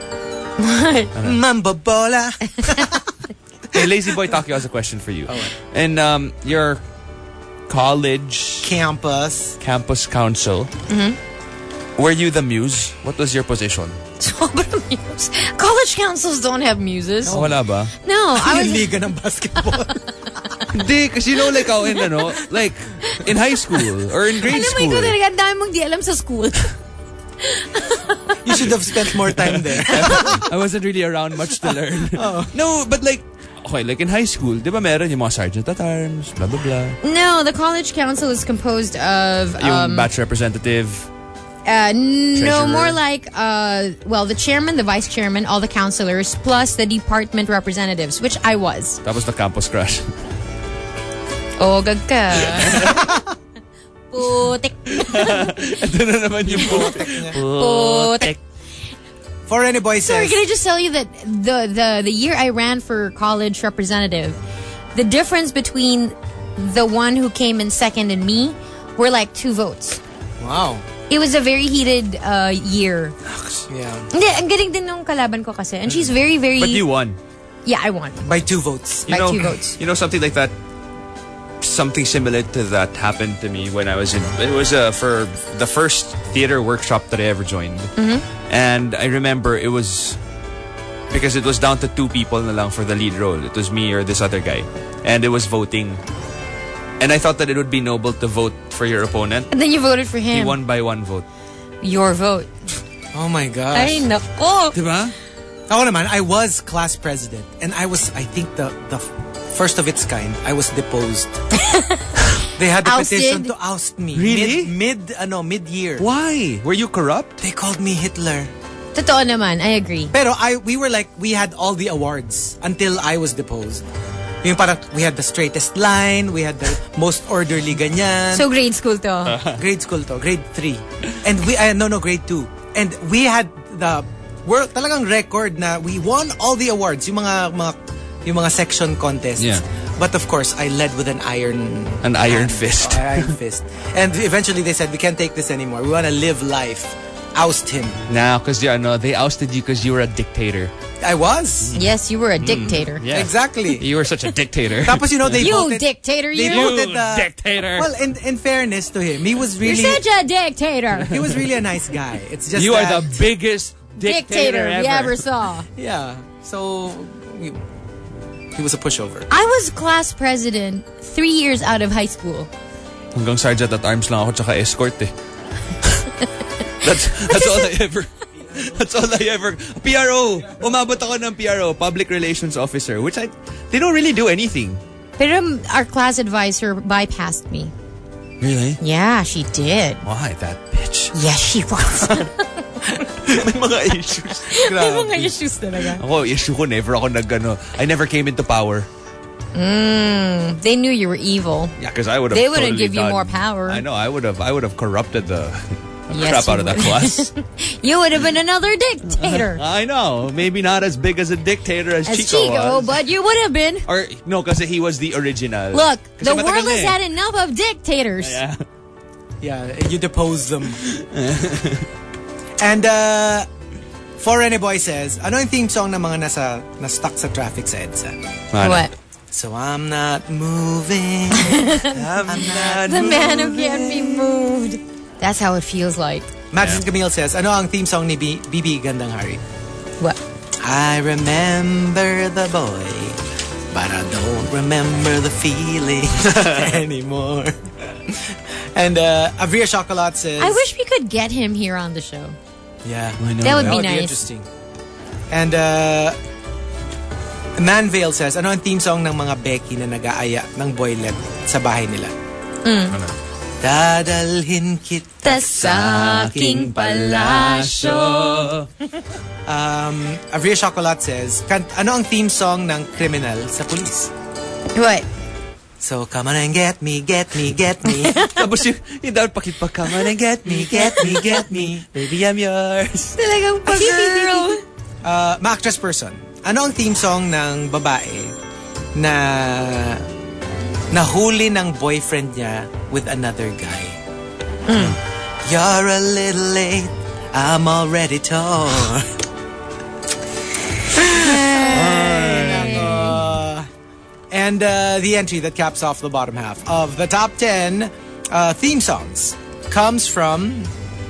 Mambobola. Hey, Lazy Boy Takio has a question for you. In um, your college Campus. campus council, were you the muse? What was your position? Sobrang muse. College councils don't have muses. Oh, wala ba? No, I Yung was... liga ng basketball. Hindi, because you know, like, how in, ano, like, in high school or in grade Alam mo, school. ikaw talaga, ang dami mong di alam sa school. You should have spent more time there. I wasn't really around much to learn. No, but like, okay, like in high school, di ba meron yung mga sergeant at arms, blah, blah, blah. No, the college council is composed of... Yung Um, batch representative. Uh, no, Treasurer. more like, uh, well, the chairman, the vice chairman, all the councilors, plus the department representatives, which I was. That was the campus crush. Oh, gagka. Putik. Ito na naman yung putik. Putik. For any boy Sorry, says, can I just tell you that the, the, the year I ran for college representative, the difference between the one who came in second and me were like two votes. wow. It was a very heated uh, year. Yeah. Hindi, ang galing din nung kalaban ko kasi. And she's very, very... But you won. Yeah, I won. By two votes. You By know, two votes. You know, something like that, something similar to that happened to me when I was in, it was uh, for the first theater workshop that I ever joined. And I remember it was, because it was down to two people na lang for the lead role. It was me or this other guy. And it was voting. And I thought that it would be noble to vote for your opponent. And then you voted for him. He won by one vote. Your vote. Oh my gosh. Ay, nako. Diba? Ako naman, I was class president. And I was, I think, the, the first of its kind. I was deposed. They had a Ousted? petition to oust me. Really? Mid, mid, ano, mid-year. Why? Were you corrupt? They called me Hitler. Totoo naman, I agree. Pero I, we were like, we had all the awards until I was deposed. Yung parang, we had the straightest line, we had the most orderly ganyan. So grade school to. Grade school to, grade three. And we, uh, no, no, grade two. And we had the, world, talagang record na we won all the awards. Yung mga, mga, yung mga section contests. Yeah. But of course, I led with an iron... An iron fist. Oh, iron fist. And eventually they said, we can't take this anymore. We want to live life. Oust him. Now, because you know, they ousted you because you were a dictator. I was. Yes, you were a dictator. Yeah. Exactly. You were such a dictator. Tapos, you know, they You voted... dictator, They you. voted the... dictator. Well, in, in fairness to him, he was You're really... such a dictator. He was really a nice guy. It's just You that, are the biggest dictator, Dictator ever. we ever saw. Yeah. So, he, he was a pushover. I was class president three years out of high school. Hanggang sergeant at arms lang ako tsaka escort eh. That's that's all I ever. That's all I ever. P R O. Umabot ako ng P R O, Public Relations Officer, which I they don't really do anything. Pero um, our class advisor bypassed me. Really? Yeah, she did. Why that bitch? Yes, she was. May mga issues. May mga issues talaga. Ako, issue ko never ako nagano. I never came into power. Mm, they knew you were evil. Yeah, because I would have. They wouldn't totally give you done- more power. I know. I would have. I would have corrupted the Yes, crap out you of that would. class. You would have been another dictator. I know. Maybe not as big as a dictator as, As Chico, Chico, was. but you would have been. Or no, because he was the original. Look, Kasi the matagal world na has eh. had enough of dictators. Yeah. Yeah, you depose them. And uh, Foreign Boy says, ano yung theme song ng mga nasa na stuck sa traffic sa EDSA? What? So I'm not moving. I'm not The man who can't be moved. That's how it feels like. Madison Camille says, ano ang theme song ni B- B B Gandang Hari? What? I remember the boy but I don't remember the feeling anymore. And uh, Avria Chocolat says, I wish we could get him here on the show. Yeah, I know, that would that be would nice. be interesting. And uh, Manvale says, ano ang theme song ng mga Becky na nag-aaya ng boylet sa bahay nila? Mm. Dadalhin kita sa aking palasyo. um, Avria Chocolat says, kan- ano ang theme song ng Criminal sa Police? What? So, come on and get me, get me, get me. Tapos yung, yung dapat pakit pa, come on and get me, get me, get me. Baby, I'm yours. Talagang pag-girl. uh, Ma-actress person, ano ang theme song ng babae na nahuli ng boyfriend niya with another guy? Mm. You're a little late, I'm already torn. And uh, the entry that caps off the bottom half of the top ten uh, theme songs comes from,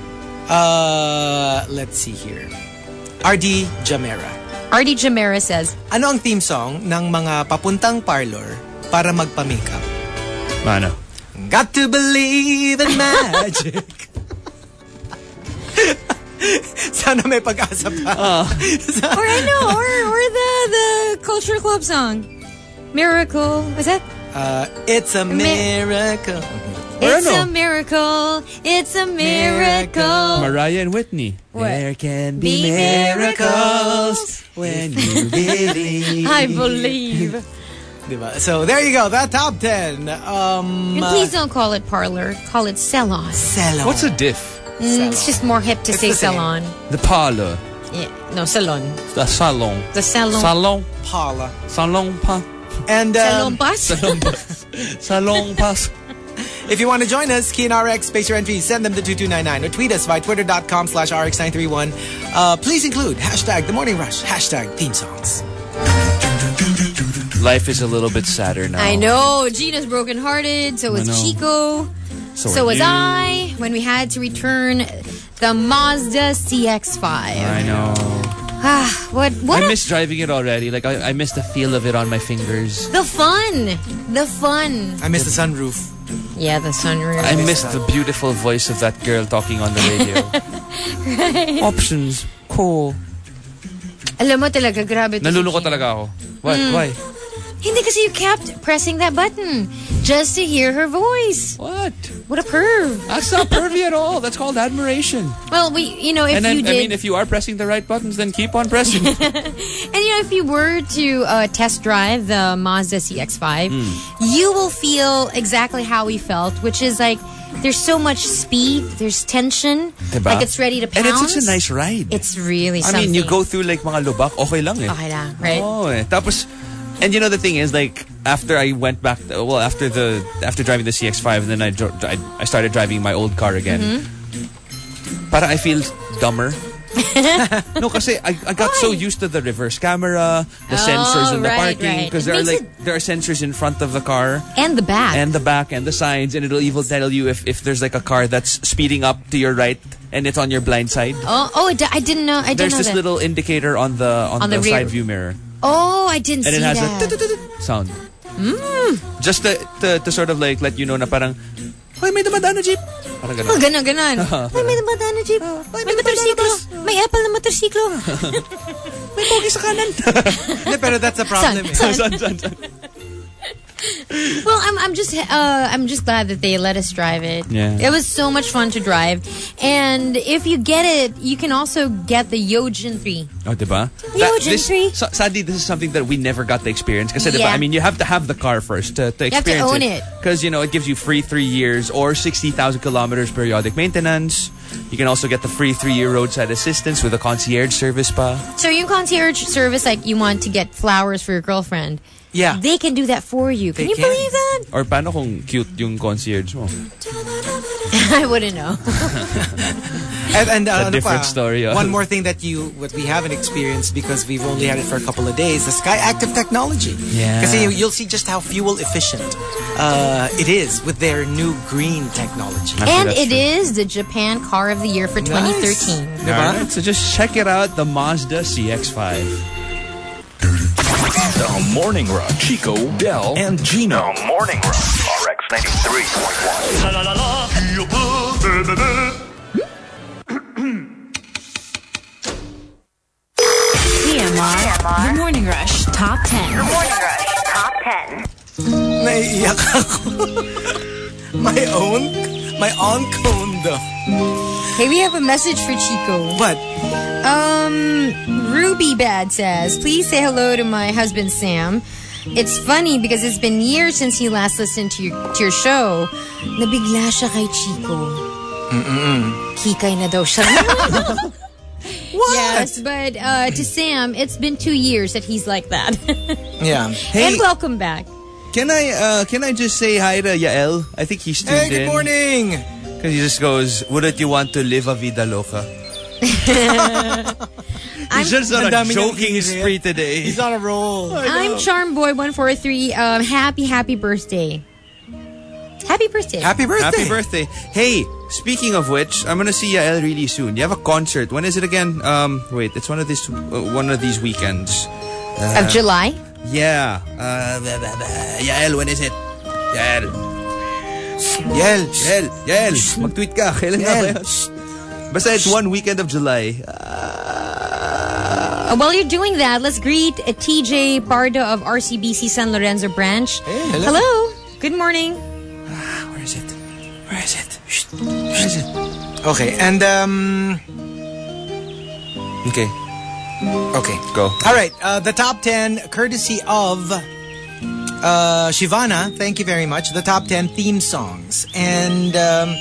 uh, let's see here, R D Jamera. R D Jamera says, ano ang theme song ng mga papuntang parlor para magpa-makeup? Ano? Got to believe in magic. Sana may pag-asa pa. Uh. Or I know, or, or the, the Culture Club song. Miracle. Was that? Uh, it's a miracle. It's ano? a miracle. It's a miracle. Mariah and Whitney. What? There can Be be miracles when you believe. I believe. Diba? So there you go. That top ten. Um, And please don't call it parlor. Call it salon. Salon. What's a diff? Mm, it's just more hip to It's say the same. salon. The parlor. Yeah. No, salon. The salon. The salon. Salon. Paula? Salon pa. And Salon um, pas? Salon pa. Salon pas. if you want to join us, key in R X, space your entries, send them to two two nine nine or tweet us by twitter.com slash RX nine three one. Uh, please include hashtag The Morning Rush, hashtag theme songs. Life is a little bit sadder now. I know. Gina's brokenhearted. So is I know. Chico. So, So are was you. I when we had to return the Mazda C X five. I know. Ah, what? What? I a- miss driving it already. Like, I, I miss the feel of it on my fingers. the fun. The fun. I miss the sunroof. Yeah, the sunroof. I miss the beautiful voice of that girl talking on the radio. Options. Cool. Alam mo talaga, grabe to si Nalulungkot Gina. talaga ako. What? Mm. Why? Hindi kasi you kept pressing that button just to hear her voice. What? What a perv. That's not pervy at all. That's called admiration. Well, we, you know, if and you then, did, I mean, if you are pressing the right buttons, then keep on pressing. and you know, if you were to uh, test drive the Mazda C X five, you will feel exactly how we felt, which is like there's so much speed, there's tension, Diba? like it's ready to pounce. And it's such a nice ride. It's really I something. mean, you go through like mga lubak, okay lang eh. Okay lang, right? Oh, eh. Tapos, and you know the thing is, like, after I went back, well, after the after driving the C X five, and then I dro- I, I started driving my old car again. Mm-hmm. Para I feel dumber. No, kasi I, I got so used to the reverse camera, the Oh, sensors in the right, parking, right. because It there are makes like there are sensors in front of the car And the back. and the back and the sides, and it'll even tell you if if there's like a car that's speeding up to your right and it's on your blind side. oh, oh, I, d- I didn't know. I didn't There's know this that. little indicator on the on, On the, the rear- side view mirror, Oh, I didn't and see it has that. a tut-tut-tut sound. Just to, to to sort of like let you know na parang, hoy, may dumadaan na jeep. Parang Oh, ganun. ganon, ganon. Ay, may naman na jeep. May motorsiklo. May Apple na motorsiklo. May pogi sa kanan. No, pero that's a problem. eh. Son, Son, son, son. Well, I'm I'm just uh I'm just glad that they let us drive it. Yeah. It was so much fun to drive, and if you get it, you can also get the Yojin three. Oh, diba? Yojin this, three. so, sadly, this is something that we never got to experience. Kasi, diba, Yeah. I mean, you have to have the car first to, to You have to experience own it. Because, you know, it gives you free three years or sixty thousand kilometers periodic maintenance. You can also get the free three-year roadside assistance with a concierge service pa. So your concierge service, like you want to get flowers for your girlfriend, Yeah. they can do that for you. Can They you can. believe that? Or paano kung cute yung concierge mo? I wouldn't know. And, and uh, A ano different pa, story, ah. one more thing that you what we haven't experienced because we've only had it for a couple of days, the Sky Active technology. Yeah. Kasi you, you'll see just how fuel efficient uh, it is with their new green technology. And that's it true. is the Japan Car of the Year for twenty thirteen. Diba? Alright, so just check it out, the Mazda C X five. The Morning Rush. Chico, Del, and Gino. The Morning Rush. R X ninety-three point one. La la la la. T M R. The Morning Rush Top ten. The Morning Rush Top ten. Naiiyak ako. My own, my own condo. Hey, we have a message for Chico. What? Um, Ruby Bad says, please say hello to my husband Sam. It's funny because it's been years since he last listened to your, to your show. Nabigla siya kay Chico. Mm-mm. Kikay na daw siya. What? Yes, but uh, to Sam, it's been two years that he's like that. Yeah. Hey, and welcome back. Can I uh, can I just say hi to Yael? I think he's tuned Hey, good in. morning. Because he just goes, wouldn't you want to live a vida loca? He's just on Ang a dami niyang joking isip. spree today. He's on a roll. I'm Charm Boy one four three. Um, happy, happy birthday. Happy birthday. Happy birthday. Happy birthday. Hey, speaking of which, I'm gonna see Yael really soon. You have a concert. When is it again? Um, wait, it's one of these uh, one of these weekends. Uh, Of July? Yeah. Uh, blah, blah, blah. Yael, when is it? Yael. Yel. Yael. Yael. Mag-tweet ka. Kailan nga ba Yael. yan? Basta it's one weekend of July. Uh, while you're doing that, let's greet uh, T J Pardo of R C B C San Lorenzo branch. Hey, hello. Hello. Good morning. Where is it? Where is it? Shh. Where is it? Okay, and um... Okay. Okay. Go. All right, uh, the top ten, courtesy of uh, Shivana. Thank you very much. The top ten theme songs. And um,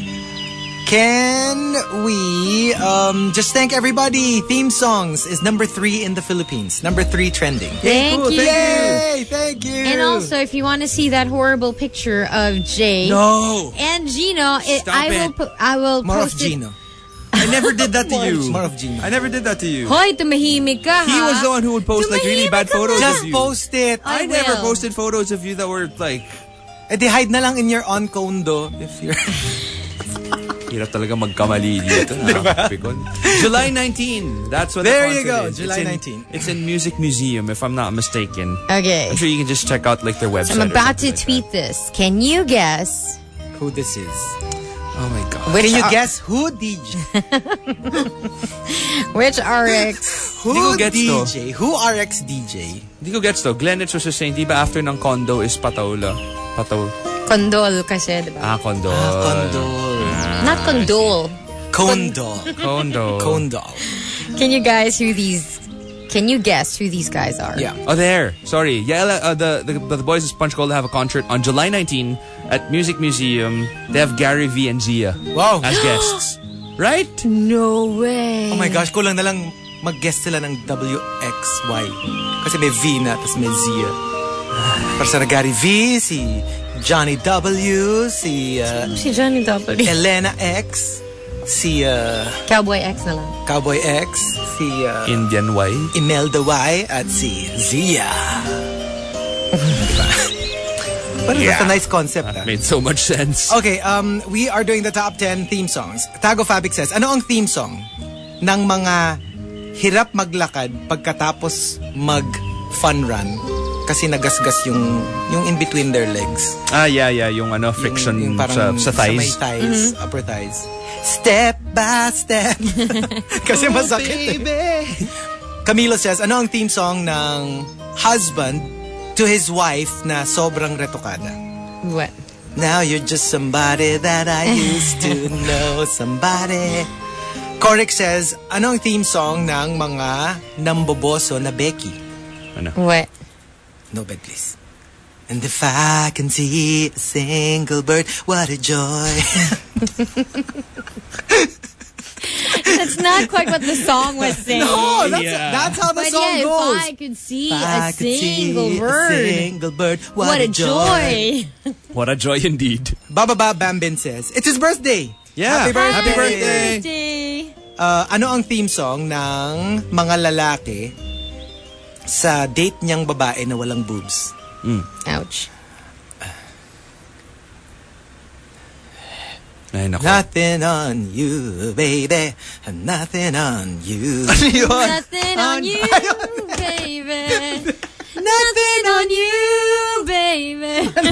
can we um, just thank everybody? Theme songs is number three in the Philippines. Number three trending. Thank cool, you. Yay! Thank you. And also, if you want to see that horrible picture of Jay No. and Gino, it, Stop I will it. pu- I will More of post it. Gino. I never did that to you. More of Gino. I never did that to you. Hoy, tumahimik ka, He ha? was the one who would post like really Tumahimik bad ka photos nga. Just of you. post it. I I never will. posted photos of you that were like... Eh, di hide na lang in your on condo if you're... Hirap talaga magkamali dito. Diba? July nineteenth. That's what There the you go, concert is. July It's in- nineteenth. It's in Music Museum, if I'm not mistaken. Okay. I'm sure you can just check out like their website. I'm or about to something like tweet this. Can you guess Who this is? that. Oh my God. which Can you R- guess who D J? which R X? Who Hindi ko gets D to. J? Who R X D J? Hindi ko gets to. Glenn, it's just saying, di ba after ng condo is pataula? Pataw. Condol kasi, di ba? Ah, condo. Condol. Not condole. Condol. Condo. Condol. Can you guys who these? Can you guess who these guys are? Yeah. Oh, there. Sorry. Yeah, uh, the, the the boys of Punch Gold have a concert on July nineteenth at Music Museum. They have Gary V and Zia Wow. as guests. Right? No way. Oh my gosh, kulang na lang mag-guest sila ng W X Y. Kasi may V na, tapos may Zia. Para sa Gary V, si Johnny W, si uh, Si Johnny W. Elena X, si uh, Cowboy X na lang. Cowboy X, si uh, Indian Y. Imelda Y, at si Zia. Diba? But that's a nice concept. Ah. Made so much sense. Okay, um, we are doing the top ten theme songs. Tago Fabic says, ano ang theme song ng mga hirap maglakad pagkatapos mag-fun run? Kasi nagasgas yung yung in between their legs. Ah, yeah, yeah. Yung ano, friction yung, yung sa, parang sa thighs. may thighs, upper thighs. Step by step. Kasi masakit. Eh. Camilo says, ano ang theme song ng husband to his wife na sobrang retokada? What? Now you're just somebody that I used to know. Somebody. Corrick says, ano ang theme song ng mga namboboso na Becky? Ano? What? No bed, please. And if I can see a single bird, what a joy. That's not quite what the song was saying. No, that's, Yeah. that's how the But song yeah, goes. if I could see If I a could see single a bird, single bird, what, what a joy. What a joy indeed. Bababa Bambin says, it's his birthday. Yeah. Happy birthday. Happy birthday. Birthday. Uh, ano ang theme song ng mga lalaki sa date niyang babae na walang boobs? Ouch. Ay, nako. Nothing on you, baby. Nothing on you. Nothing on you, baby.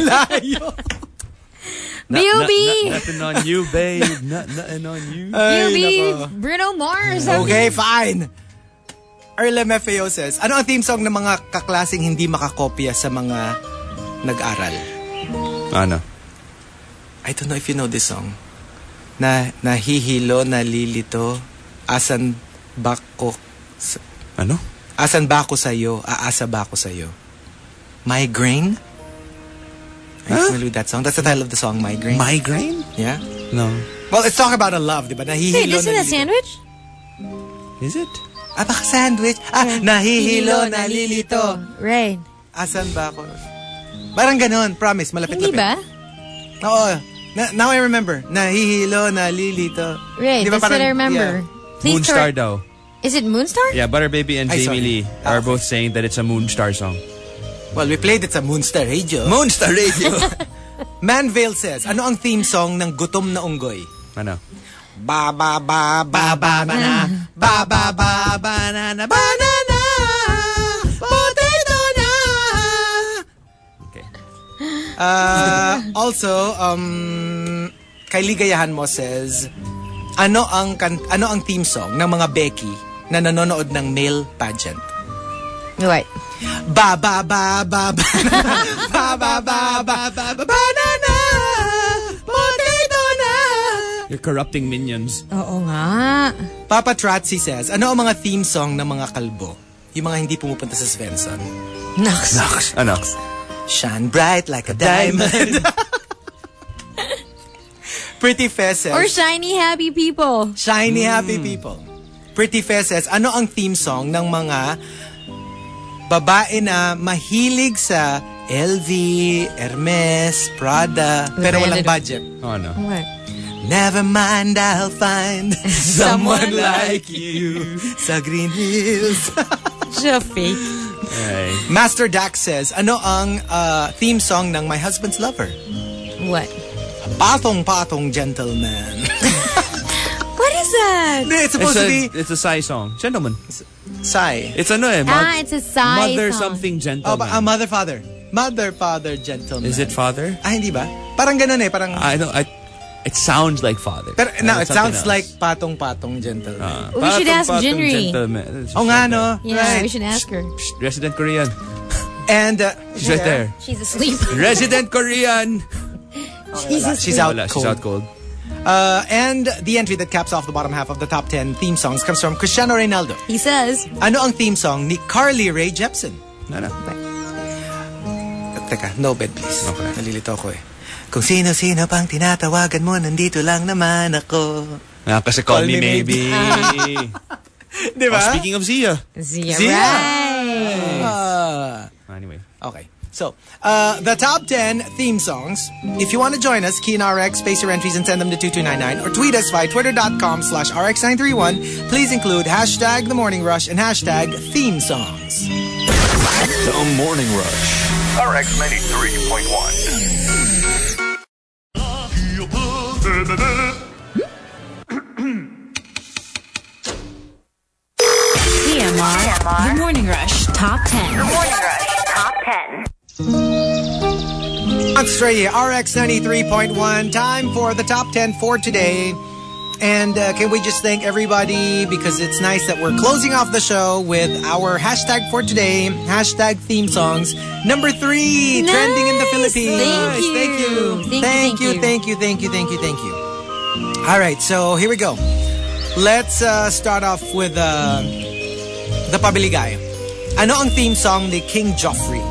Layo. B O B! Nothing on you, babe. Not, nothing on you. B O B! nako. Bruno Mars! Okay, fine. Earl M F A O says, ano ang theme song ng mga kaklaseng hindi makakopya sa mga nag-aral? Ano? I don't know if you know this song. Na nahihilo, nalilito, asan ba ko sa, Ano? asan ba ko sa'yo, aasa ba ko sa'yo? Migraine? Are you Huh? familiar with that song? That's the title of the song, Migraine. Migraine? Yeah? No. Well, it's talking about a love, di ba? Nahihilo, Wait, isn't that nalilito. sandwich? Is it? Ah, baka sandwich. Ah, nahihilo, nalilito. Right. Asan ba ako? Parang ganun, promise, malapit-lapit. Hindi ba? Oo. Na, now I remember. Nahihilo, nalilito. Right, Di ba that's what parang- I remember. yeah. Please Moonstar correct- daw. Is it Moonstar? Yeah, Butter Baby and Ay, Jamie sorry. Lee Ah, are okay. both saying that it's a Moonstar song. Well, we played it sa Moonstar Radio. Moonstar Radio. Manvale says, ano ang theme song ng Gutom na Unggoy? Ano? Ba ba ba ba ba na ba ba ba banana banana potato na. Okay. Uh, also, um, kay Ligayahan Mo says, ano ang kan- ano ang theme song ng mga Becky na nanonood ng male pageant? What? Ba ba ba ba ba ba ba ba ba ba ba banana potato na. You're corrupting minions. Oo nga. Papa Tratsi says, ano ang mga theme song ng mga kalbo? Yung mga hindi pumupunta sa Svensson. Naks. Nox. Ano? Shine bright like a diamond. Pretty Fest says, Or shiny happy people. Shiny happy people. Pretty Fest says, ano ang theme song ng mga babae na mahilig sa L V, Hermes, Prada, pero walang budget? Oh, no. What? Never mind, I'll find someone like you sa Green Hills. Siya fake. Ay. Master Dax says, ano ang uh, theme song ng My Husband's Lover? What? Patong-patong gentleman. What is that? Hindi, it's supposed It's to a, be it's a Psy song. Gentleman. Sai. It's ano eh. Ah, it's a Psy Mother song. something Oh, gentleman. ba- ah, mother, father. Mother, father, gentleman. Is it father? Ah, hindi ba? Parang ganun eh. Parang, I don't. I. It sounds like father. pero, no, it It's sounds something like else. patong-patong gentleman. Ah, We should ask patong-patong Jinri. gentleman. She's Oh right nga, there. no? Yeah, Right. we should ask her. Resident Korean. And, uh, She's right there. She's asleep. Resident Korean. she's, she's out Wala, cold. She's out cold. Uh, and the entry that caps off the bottom half of the top ten theme songs comes from Cristiano Ronaldo. He says, Ano ang theme song ni Carly Rae Jepsen? No, no. Teka, no bed please. Okay. Nalilito ako eh. Kung sino-sino pang tinatawagan mo, nandito lang naman ako. Ah, kasi call, me maybe. Di Oh, speaking of Zia. Zia, Zia. right. Ah. Anyway. Okay. So, uh, the top ten theme songs. If you want to join us, key in R X, space your entries and send them to two two nine nine or tweet us via twitter.com slash RX nine three one. Please include hashtag The Morning Rush and hashtag theme songs. The Morning Rush. R X ninety-three point one. T M R. The Morning Rush Top ten. Morning Rush Top ten. Australia, R X ninety-three point one. Time for the top ten for today. And uh, can we just thank everybody because it's nice that we're closing off the show with our hashtag for today, hashtag theme songs. Number three, Nice. trending in the Philippines. Thank you. Thank you. Thank you, Thank thank you. you. Thank you. Thank you. Thank you. Thank you. All right, so here we go. Let's uh, start off with uh, the Pabiligay. Ano ang theme song ni King Joffrey?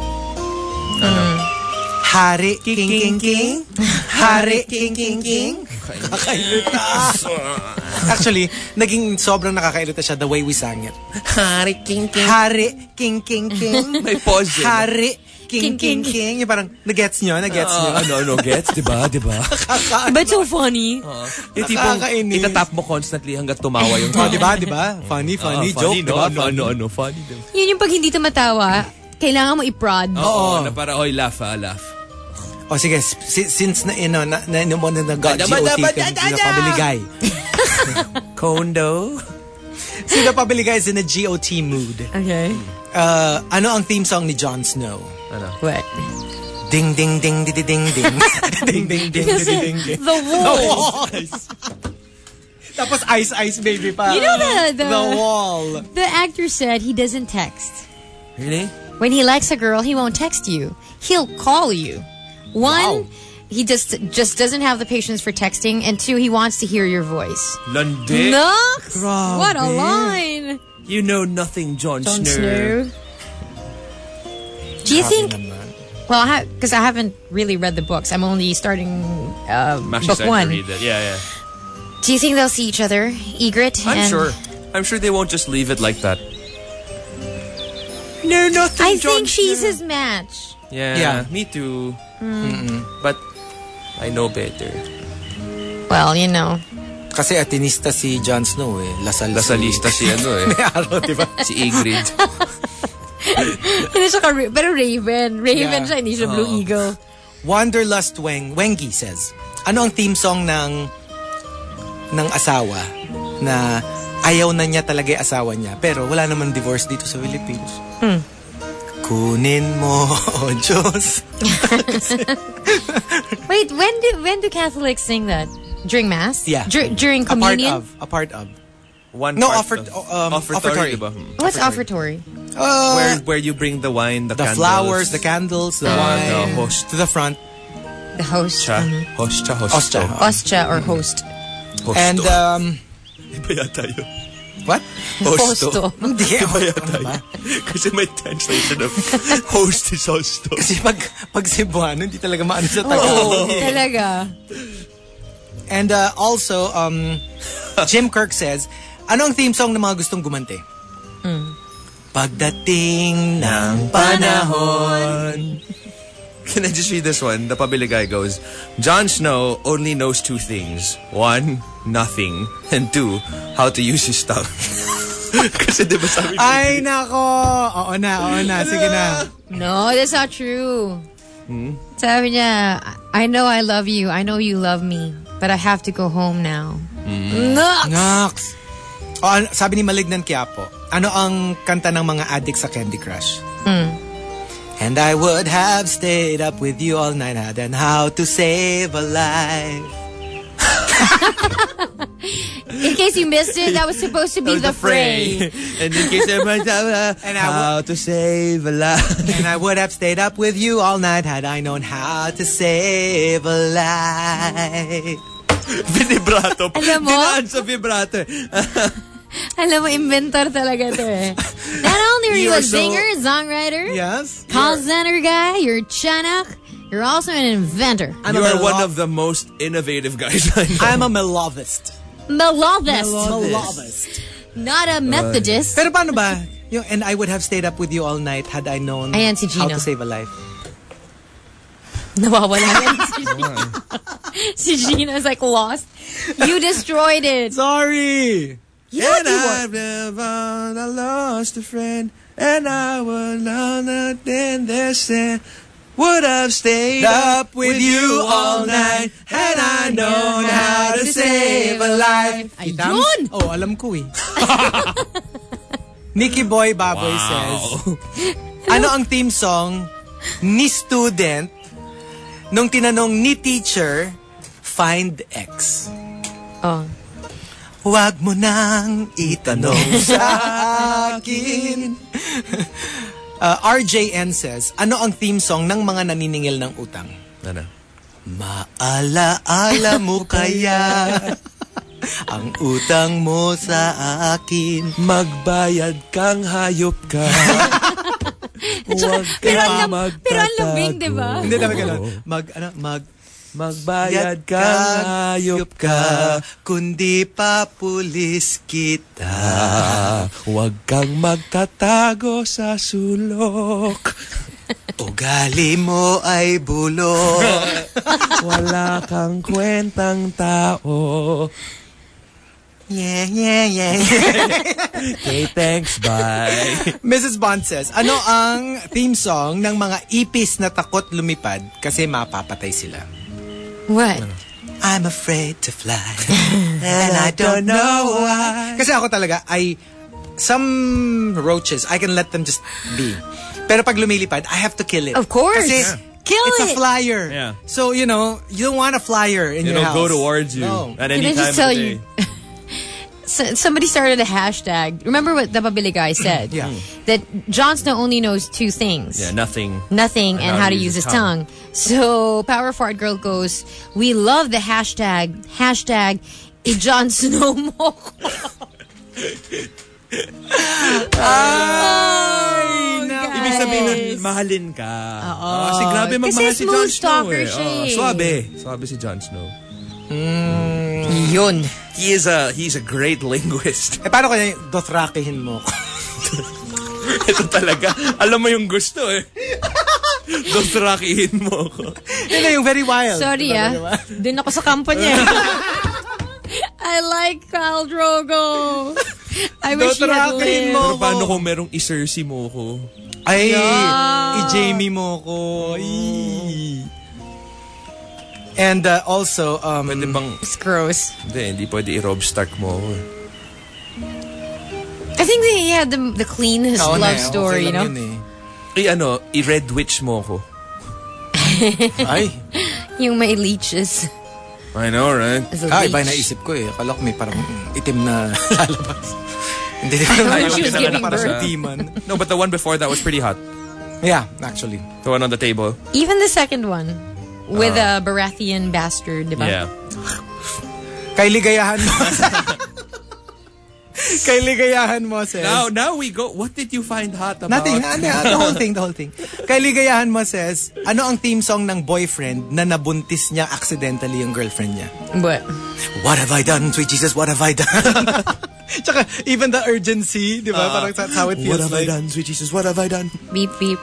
Hari King King King. Hari King King King. Kakairita. Actually, naging sobrang nakakairita siya the way we sang it. Hari King King. Hari King King King. May pause eh. Hari King King King. Yung parang, nagets nyo? Nagets nyo? Ah, ano, ano, gets? Diba? Diba? But so funny. Yung tipong Nakakainis. itatap mo constantly hanggat tumawa yung Oh, diba? Diba? Funny, funny. Ah, Joke, no? diba? Ano, ano, ano, funny. Diba? Yun yung pag hindi tumatawa, kailangan mo i-prod. Oo, na para, oy, laugh ah, laugh. O sige, si- since na, you know, na, na, na, na, na, got G Daba, O T daba, ka, daba, na daba. Pabiligay. Condo. Si the Pabiligay is in a G O T mood. Okay. Uh, ano ang theme song ni Jon Snow? Ano? What? Ding, ding, ding, ding, ding, ding. Ding, ding, ding, ding, ding, ding. The wall. Tapos Ice Ice Baby pa. You know the, the... The wall. The actor said he doesn't text. Really? When he likes a girl, he won't text you. He'll call you. One, Wow. he just just doesn't have the patience for texting. And two, he wants to hear your voice. Landi. Nox! Grabe. What a line! You know nothing, Jon Jon Snow. Snow. Do you think... Well, because I, I haven't really read the books. I'm only starting uh, I'm actually book starting one. to read that. Yeah, yeah. Do you think they'll see each other, Egret? I'm and sure. I'm sure they won't just leave it like that. No, nothing, I Jon think she's Snow. his match. Yeah, Yeah. me too. But I know better. Well, you know. Kasi atinista si Jon Snow eh. Lasal Lasalista si ano eh. May araw, di ba? Si Ygritte. Hindi siya ka, pero Raven. Raven Yeah. siya, hindi siya Blue Eagle. Wanderlust Weng, Wengi says, ano ang theme song ng ng asawa na ayaw na niya talaga yung asawa niya pero wala naman divorce dito sa Philippines? Hmm. Kunin mo, oh Diyos. Wait, when do when do Catholics sing that? During Mass? Yeah. Dur- during A part communion? of. A part of. One No, part offer- of- um, offertory. diba? Hmm. What's offertory? Uh, Where where you bring the wine, the, the candles, flowers, the candles, the uh, wine. the host. To the front. The host. Cha, Mhm. hostia, hosto. Hostia. Ostia or host. Hosto. And, um, Iba yata yun. what? Hosto. Hindi. Iba yata Ano ba? yun. Kasi may translation of host is hosto. Kasi pag, pag Cebuano, hindi talaga maano sa Tagalog. Talaga. And uh, also, um, Jim Kirk says, ano ang theme song ng mga gustong gumante? Mm. Pagdating ng panahon. Can I just read this one? The Pabiligay goes, Jon Snow only knows two things. One, nothing. And two, how to use his tongue. Kasi diba sabi niya, Ay, nako! Oo na, oo na. Sige na. No, that's not true. Hmm? Sabi niya, I know I love you. I know you love me. But I have to go home now. Nox! Nox! O, an- sabi ni Malignan Quiapo, ano ang kanta ng mga addicts sa Candy Crush? Mm. And I would have stayed up with you all night, had and how to save a life. In case you missed it, that was supposed to be the, fray. And in case everybody And I how to save a life. And I would have stayed up with you all night had I known how to save a life. Binibrato. Alam mo? Dinaan sa vibrato. Alam mo, inventor talaga to eh. Not only are you, You a are so- singer, songwriter, Yes? call center guy, you're Chanak, you're also an inventor. I'm You a are melo- one of the most innovative guys I know. I'm a melodist. Melodist. Melodist. Not a Methodist. Pero paano ba? Yung, and I would have stayed up with you all night had I known Ayan, si how Gino. to save a life. Nawawala yan si Gino. Si Gino is like lost. You destroyed it. Sorry! You know what And you I've never I lost a friend, and I would not then there said, would have stayed Up with you all night had I known how to save a life. Ayun! Oh, alam ko eh. Nicky Boy Baboy says, ano ang theme song ni student nung tinanong ni teacher, find X? Oh. Huwag mo nang itanong sa akin. uh, R J N says, ano ang theme song ng mga naniningil ng utang? Ano? Maalaala mo kaya ang utang mo sa akin? Magbayad kang hayop ka. Huwag Pero ka ang lam- pero ang lambing, di ba? Hindi naman ganun. Mag, ano, mag, Magbayad kang hayop ka. kundi pa pulis kita. Huwag kang magtatago sa sulok. Ugali mo ay bulok. Wala kang kwentang tao. Yeah, yeah, yeah. Okay, thanks, bye. Missus Bond says, ano ang theme song ng mga ipis na takot lumipad kasi mapapatay sila? What? I'm afraid to fly and I don't know why. Kasi ako talaga, I, some roaches, I can let them just be. Pero pag lumilipad, I have to kill it. Of course. Kasi, Kill It's it. a flyer. Yeah. So, you know, you don't want a flyer in It'll your house. go towards you No. at Can any I time just tell of the you? day. So, somebody started a hashtag. Remember what the Pabili guy said? Yeah. That Jon Snow only knows two things. Yeah, nothing. Nothing and, how to use his tongue. So Power Fart Girl goes, we love the hashtag, hashtag, i-Jon Snow mo ko. Ay, naku. Ibig sabihin nun, mahalin ka. Oo. Kasi grabe magmahal si Jon smooth Snow talker eh. siya Oo, eh. Swabe. Swabe si Jon Snow. Yun. He is a he's a great linguist. Eh, paano kaya dothrakihin mo ko? Ito talaga. Alam mo yung gusto eh. Dothrakihin mo ko. Yun na yung very wild. Sorry Diba, ah. very wild? Dun ako sa kampanya. I like Khal Drogo. I wish he had Dothrakihin lived. mo. Pero paano kung merong i-Cersei mo ko? Ay, Yeah. i-Jamie mo ko. Ay. And uh, also, um, Pwede bang... It's gross. Hindi, hindi pwede i-Rob Stark mo ko eh. I think they had the, the cleanest Oo na love eh, okay story, you know? lang yun I ano, i-Red Witch mo ko. eh. Ay, Yung may leeches. I know, right? As a ah, leech. iba yung naisip ko eh. Akala ko may parang itim na lalabas. Hindi, di ba naman When she was parang giving parang birth. demon. No, but the one before that was pretty hot. Yeah, actually. The one on the table. Even the second one. With a Baratheon bastard, diba? Yeah. Kay ligayahan mo. Kay ligayahan mo, says. Now, now we go. What did you find hot about? Nothing. Ano, the whole thing, the whole thing. Kay ligayahan mo, says, ano ang theme song ng boyfriend na nabuntis niya accidentally yung girlfriend niya? But What have I done, sweet Jesus? What have I done? Tsaka, even the urgency, di ba? Parang that's how it feels What have like. I done, sweet Jesus? What have I done? beep beep.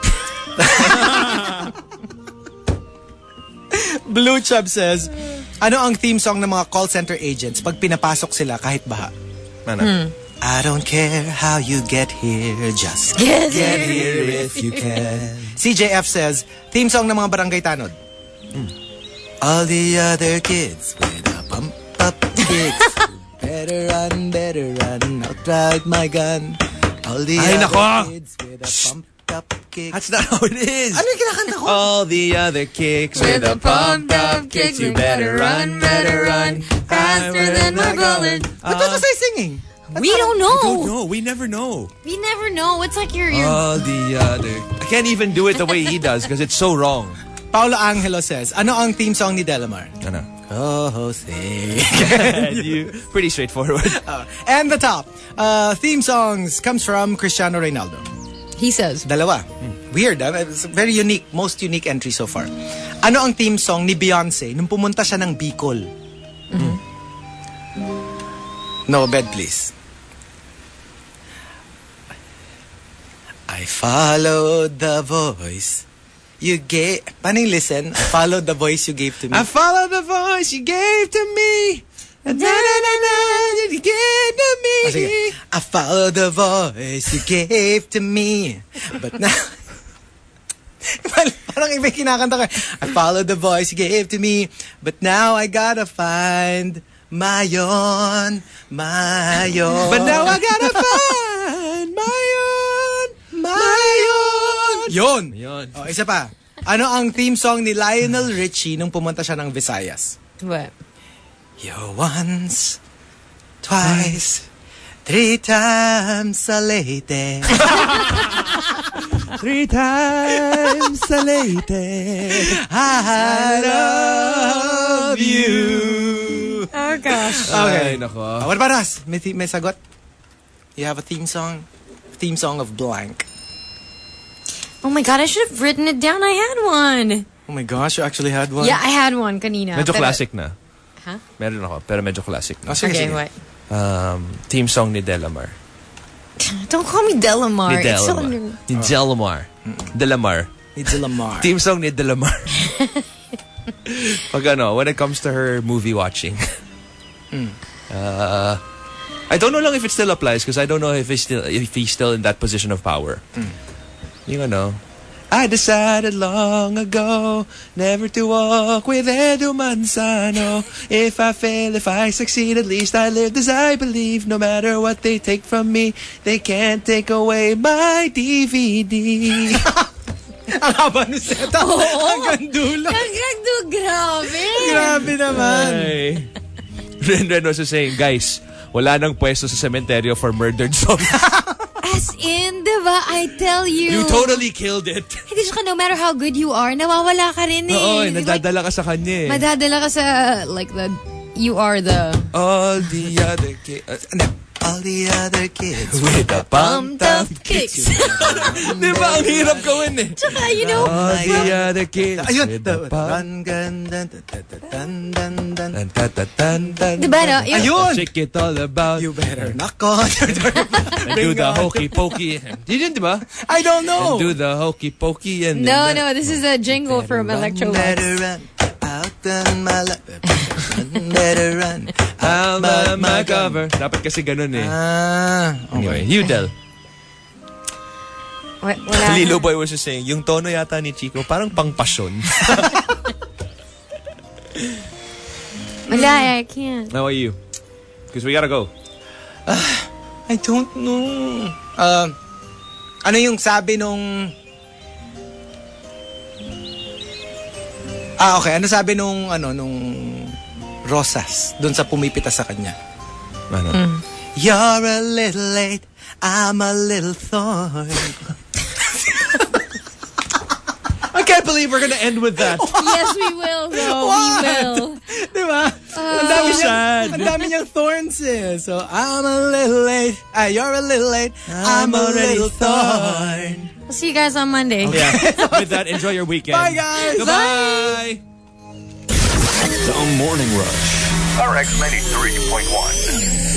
Blue Chub says, ano ang theme song ng mga call center agents pag pinapasok sila kahit baha? Ano? I don't care how you get here, just Get get here if you can. C J F says, theme song ng mga barangay tanod. All the other kids with a pump up kicks. Better run, better run, I'll drag my gun. All the Ay, other nako. kids with a pump up kicks. That's not how it is. Ano yung kinakanta ko? All the other kicks with a pumped up kicks. You better run, better run, faster than my bullet. But what was I singing? We don't know. Don't know. We never know. We never know. It's like you're, you're All the other. I can't even do it the way he does because it's so wrong. Paolo Angelo says, ano ang theme song ni Delamar? Ano? Oh, Jose. you, pretty straightforward. Uh, and the top uh, theme songs comes from Cristiano Ronaldo. he says. Dalawa. Weird. Uh, it's a very unique, most unique entry so far. Ano ang theme song ni Beyonce nung pumunta siya ng Bicol? Mm-hmm. No, bed please. I followed the voice you gave. Paano yung listen? I followed the voice you gave to me. I followed the voice you gave to me. Na na na na, you gave to me. Ah, sige. I followed the voice you gave to me. But now... Parang iba yung kinakanta ko. I followed the voice you gave to me. But now I gotta find my own, my own. But now I gotta find my own, my own. Yun. Yun. Oh, isa pa. Ano ang theme song ni Lionel Richie nung pumunta siya ng Visayas? What? You're once, twice, three times a lady. Three times a lady. I love you. Oh gosh. Okay. Ay, nako. Uh, what about us? May, th- may sagot? You have a theme song? Theme song of blank. Oh my god, I should have written it down. I had one. Oh my gosh, you actually had one? Yeah, I had one kanina. Medyo pero- classic na. Huh? Meron ako, pero medyo classic na. Oh, sige, Okay, sige. what? Um, theme song ni Delamar. Don't call me Delamar. Ni It's so Delamar. under- Ni Delamar. Delamar. It's Lamar. Theme song ni Delamar. Pag ano, when it comes to her movie watching. uh, I don't know lang if it still applies because I don't know if he's still if he's still in that position of power. Yung ano, I decided long ago never to walk with Edu Manzano. If I fail, if I succeed, at least I lived as I believe. No matter what they take from me, they can't take away my D V D. Ang haba ng setup. Hanggang dulo. Hanggang dulo. Grabe. Grabe naman. Ay. Ren Ren was saying, guys, wala nang pwesto sa cementerio for murdered songs. As in, diba? I tell you. You totally killed it. Hindi siya, no matter how good you are, nawawala ka rin eh. Oo, nadadala ka sa kanya eh. Madadala ka sa, like, the, you are the... All the other kids. Uh, all the other kids with the pumped up kicks. Di ba? Ang hirap gawin eh. Tsaka, you know, all the other kids ayun, with the run, gun, dun, dun, dun, dun, dun. Diba, no? Yung, Ayun! Shake it all about. You better knock on your door. And do the hokey pokey. Did you, diba? I don't know. And do the hokey pokey. And no, no, this is a jingle from Electrolux. Better run out on my life. Better run out my, my cover. Dapat kasi ganun eh. Ah, okay. Anyway, you tell. Wala. Lilo Boy was just saying, yung tono yata ni Chico, parang pang-pasyon. Wala, I can't. How are you? Because we gotta go. Uh, I don't know. Uh, ano yung sabi nung... Ah, okay. Ano sabi nung, ano, nung Rosas, dun sa pumipita sa kanya? Ano? Mm. You're a little late, I'm a little thorn. I can't believe we're gonna end with that. Yes, we will, though. What? We will. Diba? Uh, ang dami sad. Ang dami niyang thorns eh. So, I'm a little late, ah, you're a little late, I'm, I'm a little thorn. We'll see you guys on Monday. Yeah. With that, enjoy your weekend. Bye, guys. Goodbye. The Morning Rush. R X ninety-three point one.